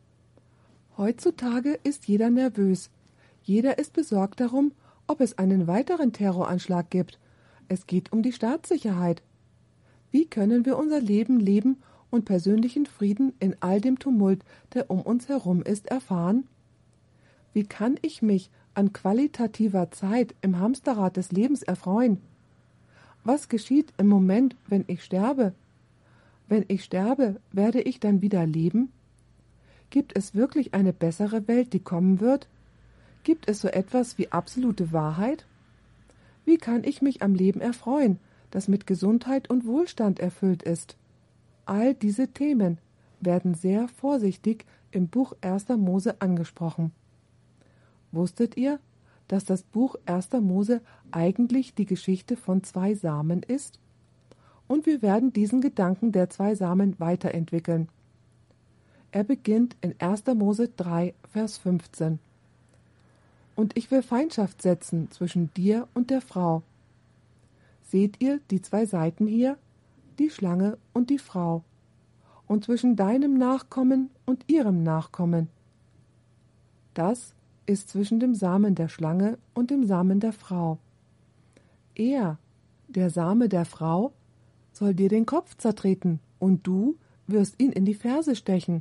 Heutzutage ist jeder nervös. Jeder ist besorgt darum, ob es einen weiteren Terroranschlag gibt. Es geht um die Staatssicherheit. Wie können wir unser Leben leben, und persönlichen Frieden in all dem Tumult, der um uns herum ist, erfahren? Wie kann ich mich an qualitativer Zeit im Hamsterrad des Lebens erfreuen? Was geschieht im Moment, wenn ich sterbe? Wenn ich sterbe, werde ich dann wieder leben? Gibt es wirklich eine bessere Welt, die kommen wird? Gibt es so etwas wie absolute Wahrheit? Wie kann ich mich am Leben erfreuen, das mit Gesundheit und Wohlstand erfüllt ist? All diese Themen werden sehr vorsichtig im Buch erster Mose angesprochen. Wusstet ihr, dass das Buch erster Mose eigentlich die Geschichte von zwei Samen ist? Und wir werden diesen Gedanken der zwei Samen weiterentwickeln. Er beginnt in erster Mose drei, Vers fünfzehn. Und ich will Feindschaft setzen zwischen dir und der Frau. Seht ihr die zwei Seiten hier, die Schlange und die Frau, und zwischen deinem Nachkommen und ihrem Nachkommen. Das ist zwischen dem Samen der Schlange und dem Samen der Frau. Er, der Same der Frau, soll dir den Kopf zertreten, und du wirst ihn in die Ferse stechen.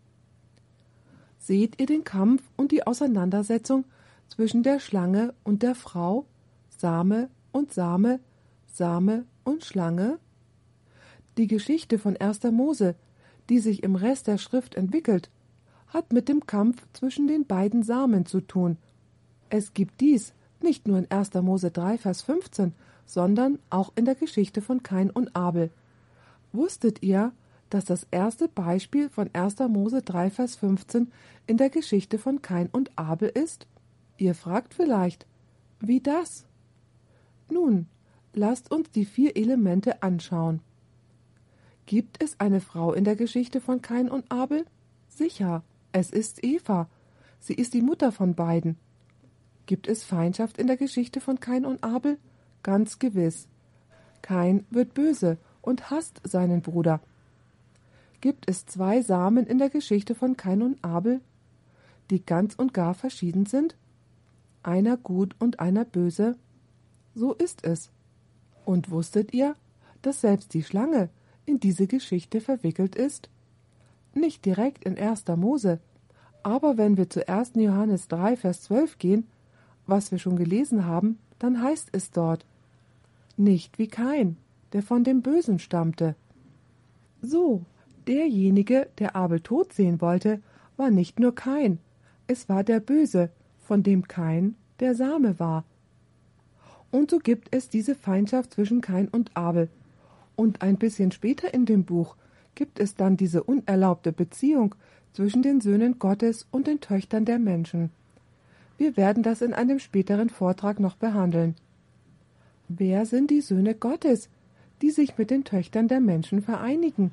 Seht ihr den Kampf und die Auseinandersetzung zwischen der Schlange und der Frau, Same und Same, Same und Schlange? Die Geschichte von erster Mose, die sich im Rest der Schrift entwickelt, hat mit dem Kampf zwischen den beiden Samen zu tun. Es gibt dies nicht nur in erster Mose drei, Vers fünfzehn, sondern auch in der Geschichte von Kain und Abel. Wusstet ihr, dass das erste Beispiel von erster Mose drei, Vers fünfzehn in der Geschichte von Kain und Abel ist? Ihr fragt vielleicht, wie das? Nun, lasst uns die vier Elemente anschauen. Gibt es eine Frau in der Geschichte von Kain und Abel? Sicher, es ist Eva. Sie ist die Mutter von beiden. Gibt es Feindschaft in der Geschichte von Kain und Abel? Ganz gewiss. Kain wird böse und hasst seinen Bruder. Gibt es zwei Samen in der Geschichte von Kain und Abel, die ganz und gar verschieden sind? Einer gut und einer böse? So ist es. Und wusstet ihr, dass selbst die Schlange in diese Geschichte verwickelt ist? Nicht direkt in erster Mose, aber wenn wir zu ersten Johannes drei, Vers zwölf gehen, was wir schon gelesen haben, dann heißt es dort: Nicht wie Kain, der von dem Bösen stammte. So, derjenige, der Abel tot sehen wollte, war nicht nur Kain, es war der Böse, von dem Kain der Same war. Und so gibt es diese Feindschaft zwischen Kain und Abel. Und ein bisschen später in dem Buch gibt es dann diese unerlaubte Beziehung zwischen den Söhnen Gottes und den Töchtern der Menschen. Wir werden das in einem späteren Vortrag noch behandeln. Wer sind die Söhne Gottes, die sich mit den Töchtern der Menschen vereinigen?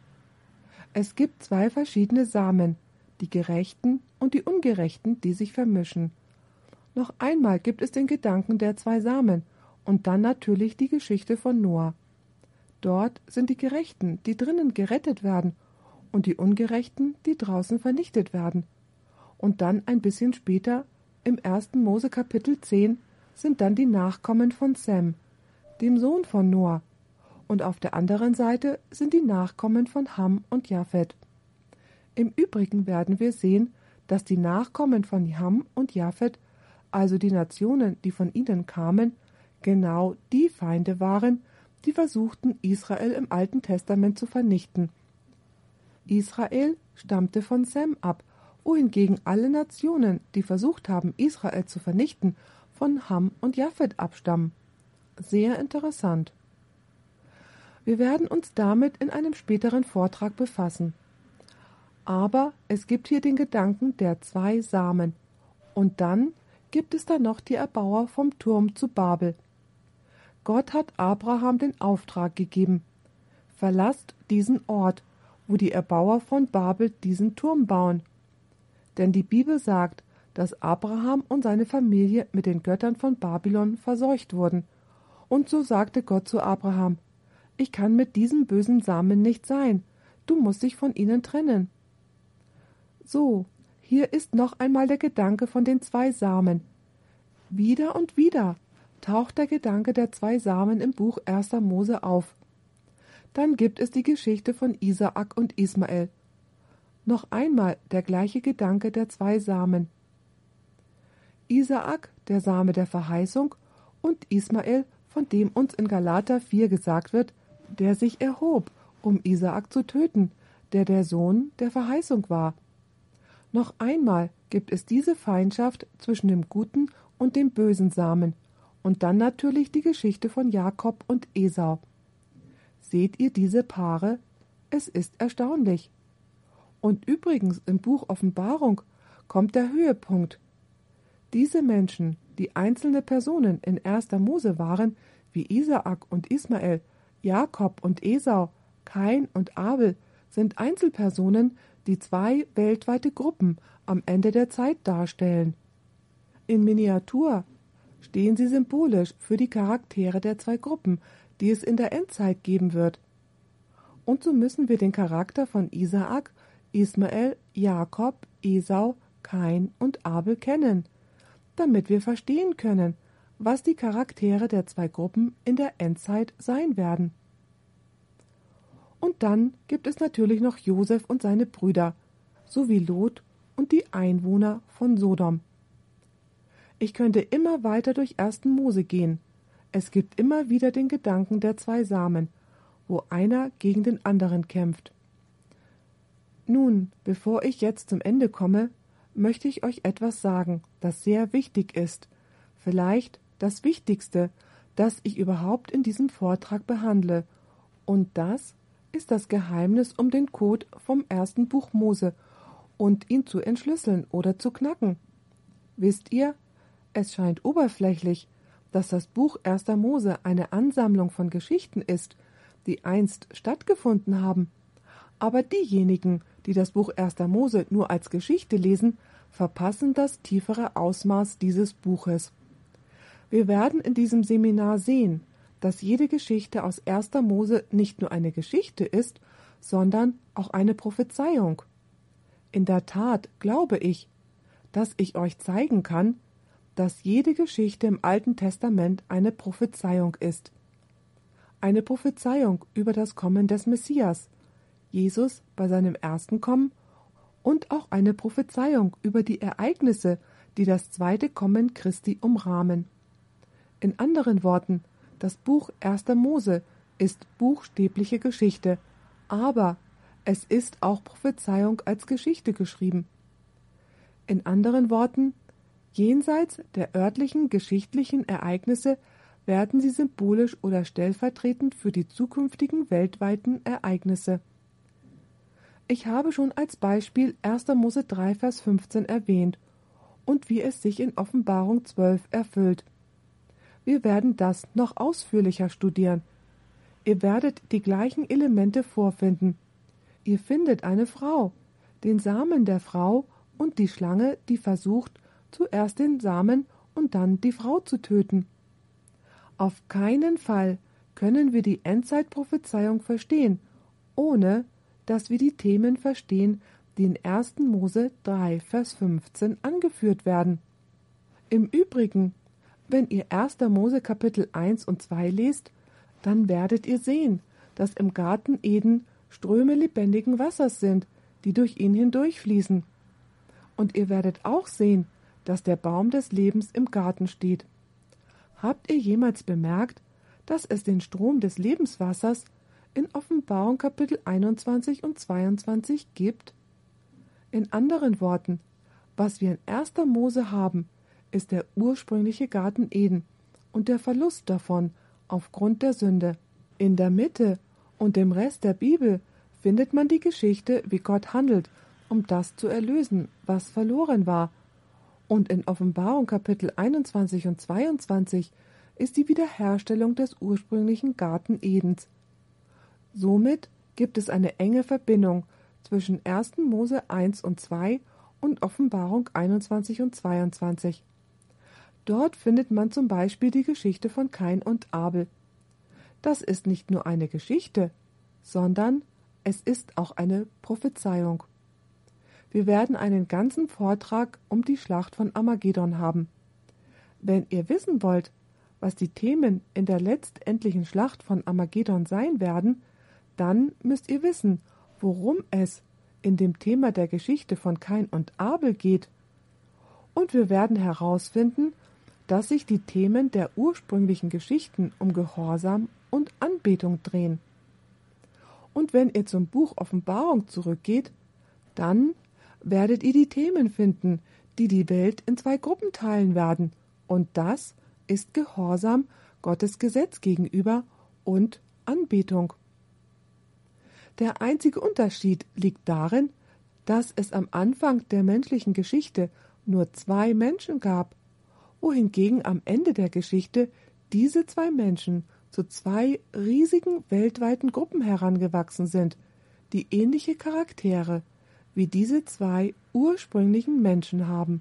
Es gibt zwei verschiedene Samen, die Gerechten und die Ungerechten, die sich vermischen. Noch einmal gibt es den Gedanken der zwei Samen und dann natürlich die Geschichte von Noah. Dort sind die Gerechten, die drinnen gerettet werden, und die Ungerechten, die draußen vernichtet werden. Und dann ein bisschen später, im ersten Mose Kapitel zehn, sind dann die Nachkommen von Sem, dem Sohn von Noah, und auf der anderen Seite sind die Nachkommen von Ham und Japhet. Im Übrigen werden wir sehen, dass die Nachkommen von Ham und Japhet, also die Nationen, die von ihnen kamen, genau die Feinde waren, die versuchten, Israel im Alten Testament zu vernichten. Israel stammte von Sem ab, wohingegen alle Nationen, die versucht haben, Israel zu vernichten, von Ham und Japhet abstammen. Sehr interessant. Wir werden uns damit in einem späteren Vortrag befassen. Aber es gibt hier den Gedanken der zwei Samen. Und dann gibt es da noch die Erbauer vom Turm zu Babel. Gott hat Abraham den Auftrag gegeben: Verlasst diesen Ort, wo die Erbauer von Babel diesen Turm bauen. Denn die Bibel sagt, dass Abraham und seine Familie mit den Göttern von Babylon verseucht wurden. Und so sagte Gott zu Abraham: Ich kann mit diesem bösen Samen nicht sein, du musst dich von ihnen trennen. So, hier ist noch einmal der Gedanke von den zwei Samen. Wieder und wieder taucht der Gedanke der zwei Samen im Buch erster Mose auf. Dann gibt es die Geschichte von Isaak und Ismael. Noch einmal der gleiche Gedanke der zwei Samen. Isaak, der Same der Verheißung, und Ismael, von dem uns in Galater vier gesagt wird, der sich erhob, um Isaak zu töten, der der Sohn der Verheißung war. Noch einmal gibt es diese Feindschaft zwischen dem guten und dem bösen Samen und dann natürlich die Geschichte von Jakob und Esau. Seht ihr diese Paare? Es ist erstaunlich. Und übrigens im Buch Offenbarung kommt der Höhepunkt. Diese Menschen, die einzelne Personen in erster Mose waren, wie Isaak und Ismael, Jakob und Esau, Kain und Abel, sind Einzelpersonen, die zwei weltweite Gruppen am Ende der Zeit darstellen. In Miniatur stehen sie symbolisch für die Charaktere der zwei Gruppen, die es in der Endzeit geben wird. Und so müssen wir den Charakter von Isaak, Ismael, Jakob, Esau, Kain und Abel kennen, damit wir verstehen können, was die Charaktere der zwei Gruppen in der Endzeit sein werden. Und dann gibt es natürlich noch Josef und seine Brüder, sowie Lot und die Einwohner von Sodom. Ich könnte immer weiter durch ersten Mose gehen. Es gibt immer wieder den Gedanken der zwei Samen, wo einer gegen den anderen kämpft. Nun, bevor ich jetzt zum Ende komme, möchte ich euch etwas sagen, das sehr wichtig ist, vielleicht das Wichtigste, das ich überhaupt in diesem Vortrag behandle, und das ist das Geheimnis um den Code vom ersten Buch Mose und ihn zu entschlüsseln oder zu knacken. Wisst ihr, es scheint oberflächlich, dass das Buch erster Mose eine Ansammlung von Geschichten ist, die einst stattgefunden haben. Aber diejenigen, die das Buch erster Mose nur als Geschichte lesen, verpassen das tiefere Ausmaß dieses Buches. Wir werden in diesem Seminar sehen, dass jede Geschichte aus erster Mose nicht nur eine Geschichte ist, sondern auch eine Prophezeiung. In der Tat glaube ich, dass ich euch zeigen kann, dass jede Geschichte im Alten Testament eine Prophezeiung ist. Eine Prophezeiung über das Kommen des Messias, Jesus bei seinem ersten Kommen, und auch eine Prophezeiung über die Ereignisse, die das zweite Kommen Christi umrahmen. In anderen Worten, das Buch erster Mose ist buchstäbliche Geschichte, aber es ist auch Prophezeiung als Geschichte geschrieben. In anderen Worten, jenseits der örtlichen geschichtlichen Ereignisse werden sie symbolisch oder stellvertretend für die zukünftigen weltweiten Ereignisse. Ich habe schon als Beispiel erster Mose drei, Vers fünfzehn erwähnt und wie es sich in Offenbarung zwölf erfüllt. Wir werden das noch ausführlicher studieren. Ihr werdet die gleichen Elemente vorfinden. Ihr findet eine Frau, den Samen der Frau und die Schlange, die versucht, zuerst den Samen und dann die Frau zu töten. Auf keinen Fall können wir die Endzeitprophezeiung verstehen, ohne dass wir die Themen verstehen, die in erster Mose drei, Vers fünfzehn angeführt werden. Im Übrigen, wenn ihr erster Mose Kapitel eins und zwei lest, dann werdet ihr sehen, dass im Garten Eden Ströme lebendigen Wassers sind, die durch ihn hindurchfließen. Und ihr werdet auch sehen, dass der Baum des Lebens im Garten steht. Habt ihr jemals bemerkt, dass es den Strom des Lebenswassers in Offenbarung Kapitel einundzwanzig und zweiundzwanzig gibt? In anderen Worten, was wir in erster Mose haben, ist der ursprüngliche Garten Eden und der Verlust davon aufgrund der Sünde. In der Mitte und dem Rest der Bibel findet man die Geschichte, wie Gott handelt, um das zu erlösen, was verloren war. Und in Offenbarung Kapitel einundzwanzig und zweiundzwanzig ist die Wiederherstellung des ursprünglichen Garten Edens. Somit gibt es eine enge Verbindung zwischen erster Mose eins und zwei und Offenbarung einundzwanzig und zweiundzwanzig. Dort findet man zum Beispiel die Geschichte von Kain und Abel. Das ist nicht nur eine Geschichte, sondern es ist auch eine Prophezeiung. Wir werden einen ganzen Vortrag um die Schlacht von Armageddon haben. Wenn ihr wissen wollt, was die Themen in der letztendlichen Schlacht von Armageddon sein werden, dann müsst ihr wissen, worum es in dem Thema der Geschichte von Kain und Abel geht. Und wir werden herausfinden, dass sich die Themen der ursprünglichen Geschichten um Gehorsam und Anbetung drehen. Und wenn ihr zum Buch Offenbarung zurückgeht, dann werdet ihr die Themen finden, die die Welt in zwei Gruppen teilen werden. Und das ist Gehorsam Gottes Gesetz gegenüber und Anbetung. Der einzige Unterschied liegt darin, dass es am Anfang der menschlichen Geschichte nur zwei Menschen gab, wohingegen am Ende der Geschichte diese zwei Menschen zu zwei riesigen weltweiten Gruppen herangewachsen sind, die ähnliche Charaktere wie diese zwei ursprünglichen Menschen haben.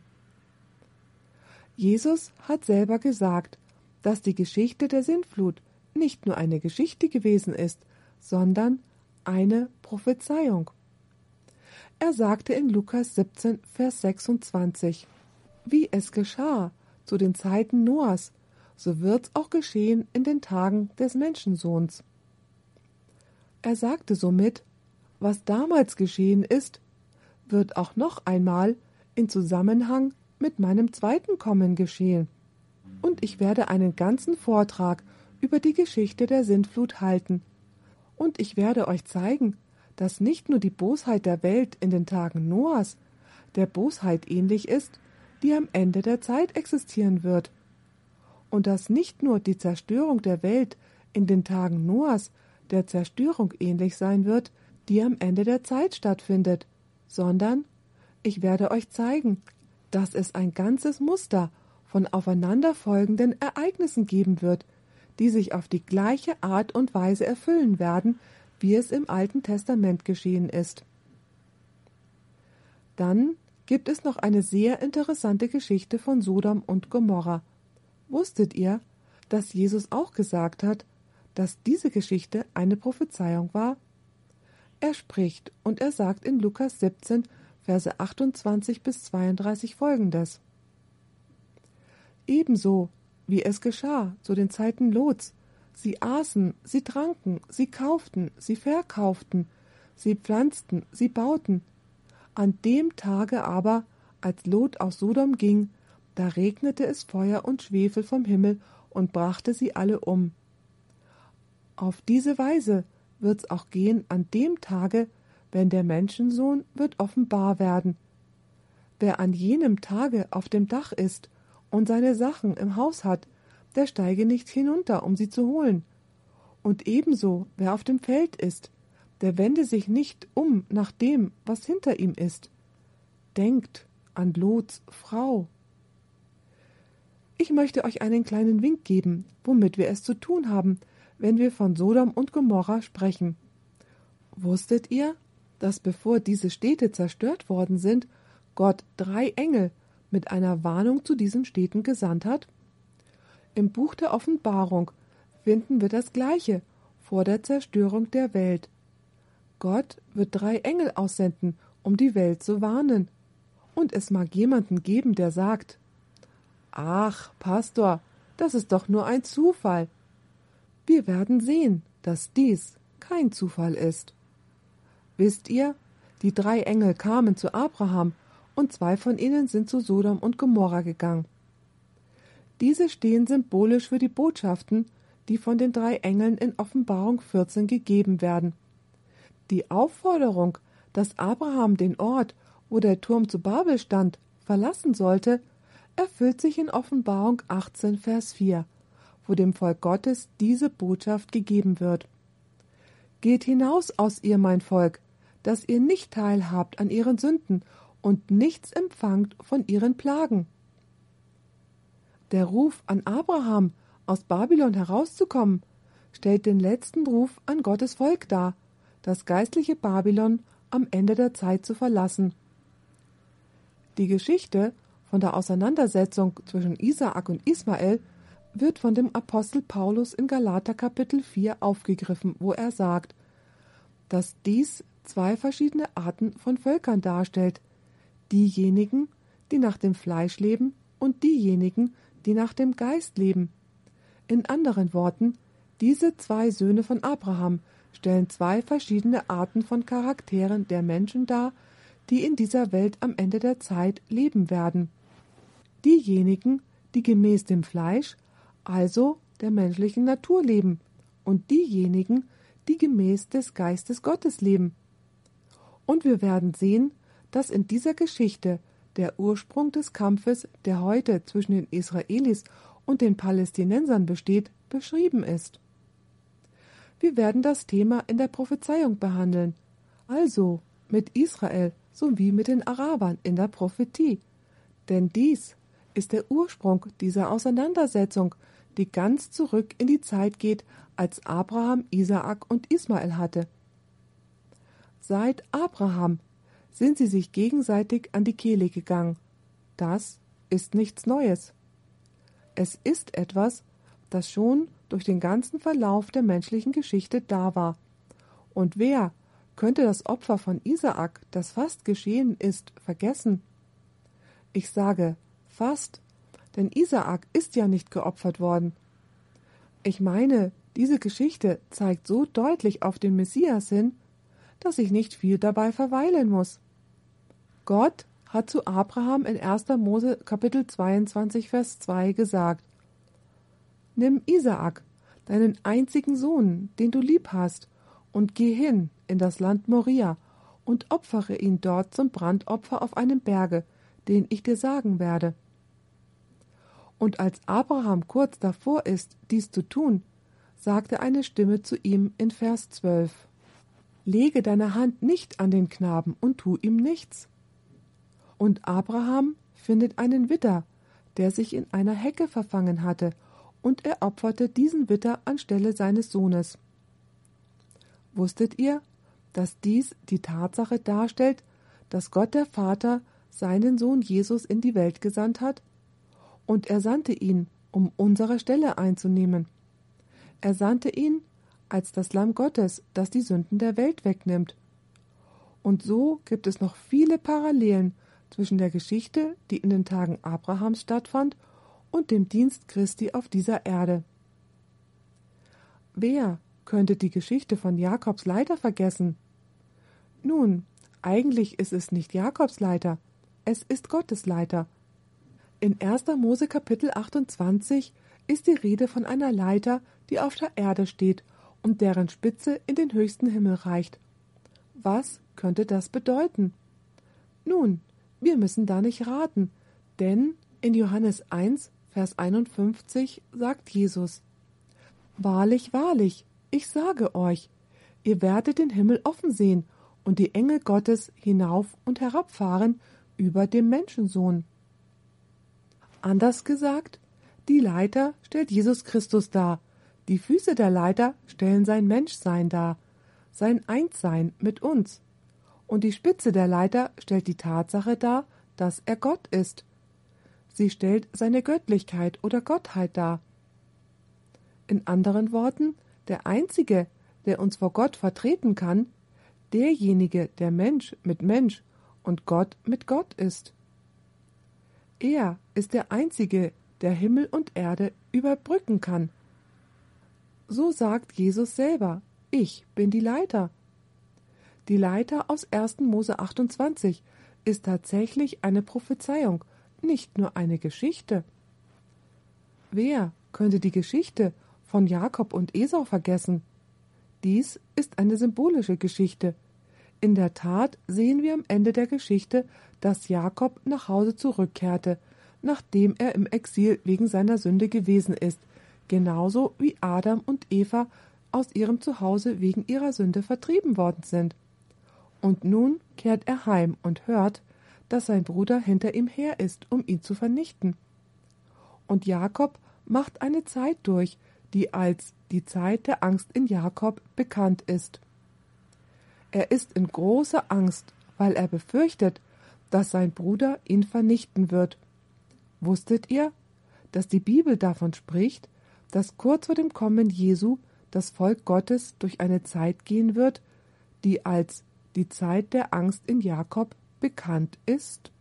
Jesus hat selber gesagt, dass die Geschichte der Sintflut nicht nur eine Geschichte gewesen ist, sondern eine Prophezeiung. Er sagte in Lukas siebzehn, Vers sechsundzwanzig, wie es geschah zu den Zeiten Noahs, so wird's auch geschehen in den Tagen des Menschensohns. Er sagte somit, was damals geschehen ist, wird auch noch einmal in Zusammenhang mit meinem zweiten Kommen geschehen. Und ich werde einen ganzen Vortrag über die Geschichte der Sintflut halten. Und ich werde euch zeigen, dass nicht nur die Bosheit der Welt in den Tagen Noahs der Bosheit ähnlich ist, die am Ende der Zeit existieren wird. Und dass nicht nur die Zerstörung der Welt in den Tagen Noahs der Zerstörung ähnlich sein wird, die am Ende der Zeit stattfindet, sondern ich werde euch zeigen, dass es ein ganzes Muster von aufeinanderfolgenden Ereignissen geben wird, die sich auf die gleiche Art und Weise erfüllen werden, wie es im Alten Testament geschehen ist. Dann gibt es noch eine sehr interessante Geschichte von Sodom und Gomorra. Wusstet ihr, dass Jesus auch gesagt hat, dass diese Geschichte eine Prophezeiung war? Er spricht und er sagt in Lukas siebzehn, Verse achtundzwanzig bis zweiunddreißig folgendes: Ebenso, wie es geschah zu den Zeiten Lots, sie aßen, sie tranken, sie kauften, sie verkauften, sie pflanzten, sie bauten. An dem Tage aber, als Lot aus Sodom ging, da regnete es Feuer und Schwefel vom Himmel und brachte sie alle um. Auf diese Weise wird's auch gehen an dem Tage, wenn der Menschensohn wird offenbar werden. Wer an jenem Tage auf dem Dach ist und seine Sachen im Haus hat, der steige nicht hinunter, um sie zu holen. Und ebenso, wer auf dem Feld ist, der wende sich nicht um nach dem, was hinter ihm ist. Denkt an Lots Frau. Ich möchte euch einen kleinen Wink geben, womit wir es zu tun haben, wenn wir von Sodom und Gomorra sprechen. Wusstet ihr, dass bevor diese Städte zerstört worden sind, Gott drei Engel mit einer Warnung zu diesen Städten gesandt hat? Im Buch der Offenbarung finden wir das Gleiche vor der Zerstörung der Welt. Gott wird drei Engel aussenden, um die Welt zu warnen. Und es mag jemanden geben, der sagt: Ach, Pastor, das ist doch nur ein Zufall. Wir werden sehen, dass dies kein Zufall ist. Wisst ihr, die drei Engel kamen zu Abraham, und zwei von ihnen sind zu Sodom und Gomorra gegangen. Diese stehen symbolisch für die Botschaften, die von den drei Engeln in Offenbarung vierzehn gegeben werden. Die Aufforderung, dass Abraham den Ort, wo der Turm zu Babel stand, verlassen sollte, erfüllt sich in Offenbarung achtzehn, Vers vier, wo dem Volk Gottes diese Botschaft gegeben wird. Geht hinaus aus ihr, mein Volk, dass ihr nicht teilhabt an ihren Sünden und nichts empfangt von ihren Plagen. Der Ruf an Abraham, aus Babylon herauszukommen, stellt den letzten Ruf an Gottes Volk dar, das geistliche Babylon am Ende der Zeit zu verlassen. Die Geschichte von der Auseinandersetzung zwischen Isaak und Ismael wird von dem Apostel Paulus in Galater Kapitel vier aufgegriffen, wo er sagt, dass dies zwei verschiedene Arten von Völkern darstellt: diejenigen, die nach dem Fleisch leben, und diejenigen, die nach dem Geist leben. In anderen Worten, diese zwei Söhne von Abraham stellen zwei verschiedene Arten von Charakteren der Menschen dar, die in dieser Welt am Ende der Zeit leben werden. Diejenigen, die gemäß dem Fleisch, also der menschlichen Natur leben, und diejenigen, die gemäß des Geistes Gottes leben. Und wir werden sehen, dass in dieser Geschichte der Ursprung des Kampfes, der heute zwischen den Israelis und den Palästinensern besteht, beschrieben ist. Wir werden das Thema in der Prophezeiung behandeln, also mit Israel sowie mit den Arabern in der Prophetie. Denn dies ist der Ursprung dieser Auseinandersetzung, die ganz zurück in die Zeit geht, als Abraham, Isaak und Ismael hatte. Seit Abraham sind sie sich gegenseitig an die Kehle gegangen. Das ist nichts Neues. Es ist etwas, das schon durch den ganzen Verlauf der menschlichen Geschichte da war. Und wer könnte das Opfer von Isaak, das fast geschehen ist, vergessen? Ich sage fast, denn Isaak ist ja nicht geopfert worden. Ich meine, diese Geschichte zeigt so deutlich auf den Messias hin, dass ich nicht viel dabei verweilen muss. Gott hat zu Abraham in erster Mose Kapitel zweiundzwanzig Vers zwei gesagt: Nimm Isaak, deinen einzigen Sohn, den du lieb hast, und geh hin in das Land Moria und opfere ihn dort zum Brandopfer auf einem Berge, den ich dir sagen werde. Und als Abraham kurz davor ist, dies zu tun, sagte eine Stimme zu ihm in Vers zwölf: Lege deine Hand nicht an den Knaben und tu ihm nichts. Und Abraham findet einen Widder, der sich in einer Hecke verfangen hatte, und er opferte diesen Widder anstelle seines Sohnes. Wusstet ihr, dass dies die Tatsache darstellt, dass Gott der Vater seinen Sohn Jesus in die Welt gesandt hat? Und er sandte ihn, um unsere Stelle einzunehmen. Er sandte ihn als das Lamm Gottes, das die Sünden der Welt wegnimmt. Und so gibt es noch viele Parallelen zwischen der Geschichte, die in den Tagen Abrahams stattfand, und dem Dienst Christi auf dieser Erde. Wer könnte die Geschichte von Jakobs Leiter vergessen? Nun, eigentlich ist es nicht Jakobs Leiter, es ist Gottes Leiter. In erster Mose Kapitel achtundzwanzig ist die Rede von einer Leiter, die auf der Erde steht und deren Spitze in den höchsten Himmel reicht. Was könnte das bedeuten? Nun, wir müssen da nicht raten, denn in Johannes eins, Vers einundfünfzig sagt Jesus: Wahrlich, wahrlich, ich sage euch, ihr werdet den Himmel offen sehen und die Engel Gottes hinauf und herabfahren über dem Menschensohn. Anders gesagt, die Leiter stellt Jesus Christus dar, die Füße der Leiter stellen sein Menschsein dar, sein Einssein mit uns. Und die Spitze der Leiter stellt die Tatsache dar, dass er Gott ist. Sie stellt seine Göttlichkeit oder Gottheit dar. In anderen Worten, der Einzige, der uns vor Gott vertreten kann, derjenige, der Mensch mit Mensch und Gott mit Gott ist. Er ist der Einzige, der Himmel und Erde überbrücken kann. So sagt Jesus selber: Ich bin die Leiter. Die Leiter aus erster Mose achtundzwanzig ist tatsächlich eine Prophezeiung, nicht nur eine Geschichte. Wer könnte die Geschichte von Jakob und Esau vergessen? Dies ist eine symbolische Geschichte. In der Tat sehen wir am Ende der Geschichte, dass Jakob nach Hause zurückkehrte, nachdem er im Exil wegen seiner Sünde gewesen ist, genauso wie Adam und Eva aus ihrem Zuhause wegen ihrer Sünde vertrieben worden sind. Und nun kehrt er heim und hört, dass sein Bruder hinter ihm her ist, um ihn zu vernichten. Und Jakob macht eine Zeit durch, die als die Zeit der Angst in Jakob bekannt ist. Er ist in großer Angst, weil er befürchtet, dass sein Bruder ihn vernichten wird. Wusstet ihr, dass die Bibel davon spricht, dass kurz vor dem Kommen Jesu das Volk Gottes durch eine Zeit gehen wird, die als die Zeit der Angst in Jakob bekannt ist?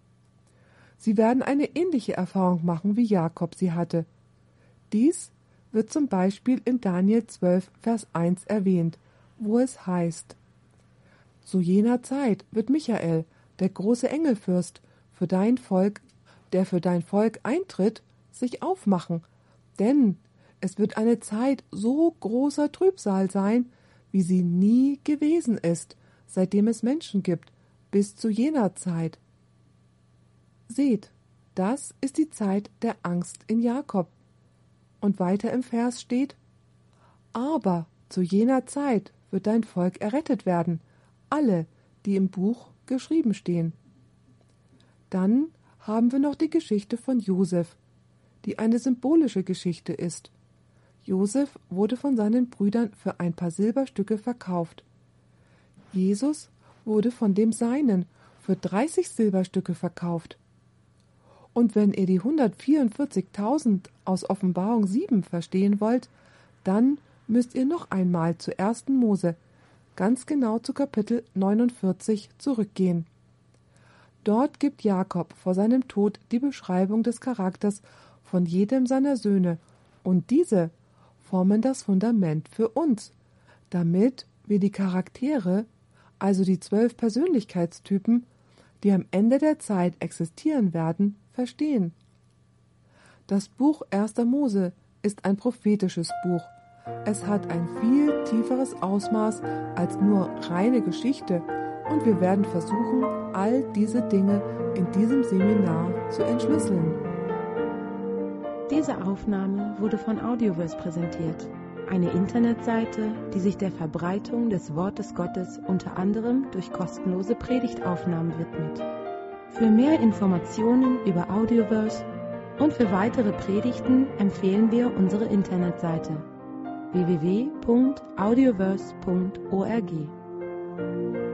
Sie werden eine ähnliche Erfahrung machen, wie Jakob sie hatte. Dies wird zum Beispiel in Daniel zwölf, Vers eins erwähnt, wo es heißt: Zu jener Zeit wird Michael, der große Engelfürst, für dein Volk, der für dein Volk eintritt, sich aufmachen, denn es wird eine Zeit so großer Trübsal sein, wie sie nie gewesen ist, seitdem es Menschen gibt, bis zu jener Zeit. Seht, das ist die Zeit der Angst in Jakob. Und weiter im Vers steht: Aber zu jener Zeit wird dein Volk errettet werden, alle, die im Buch geschrieben stehen. Dann haben wir noch die Geschichte von Josef, die eine symbolische Geschichte ist. Josef wurde von seinen Brüdern für ein paar Silberstücke verkauft. Jesus wurde von dem Seinen für dreißig Silberstücke verkauft. Und wenn ihr die hundertvierundvierzigtausend aus Offenbarung sieben verstehen wollt, dann müsst ihr noch einmal zu ersten Mose, ganz genau zu Kapitel neunundvierzig, zurückgehen. Dort gibt Jakob vor seinem Tod die Beschreibung des Charakters von jedem seiner Söhne, und diese formen das Fundament für uns, damit wir die Charaktere, also die zwölf Persönlichkeitstypen, die am Ende der Zeit existieren werden, verstehen. Das Buch erster Mose ist ein prophetisches Buch. Es hat ein viel tieferes Ausmaß als nur reine Geschichte, und wir werden versuchen, all diese Dinge in diesem Seminar zu entschlüsseln. Diese Aufnahme wurde von Audioverse präsentiert, eine Internetseite, die sich der Verbreitung des Wortes Gottes unter anderem durch kostenlose Predigtaufnahmen widmet. Für mehr Informationen über Audioverse und für weitere Predigten empfehlen wir unsere Internetseite w w w punkt audioverse punkt org.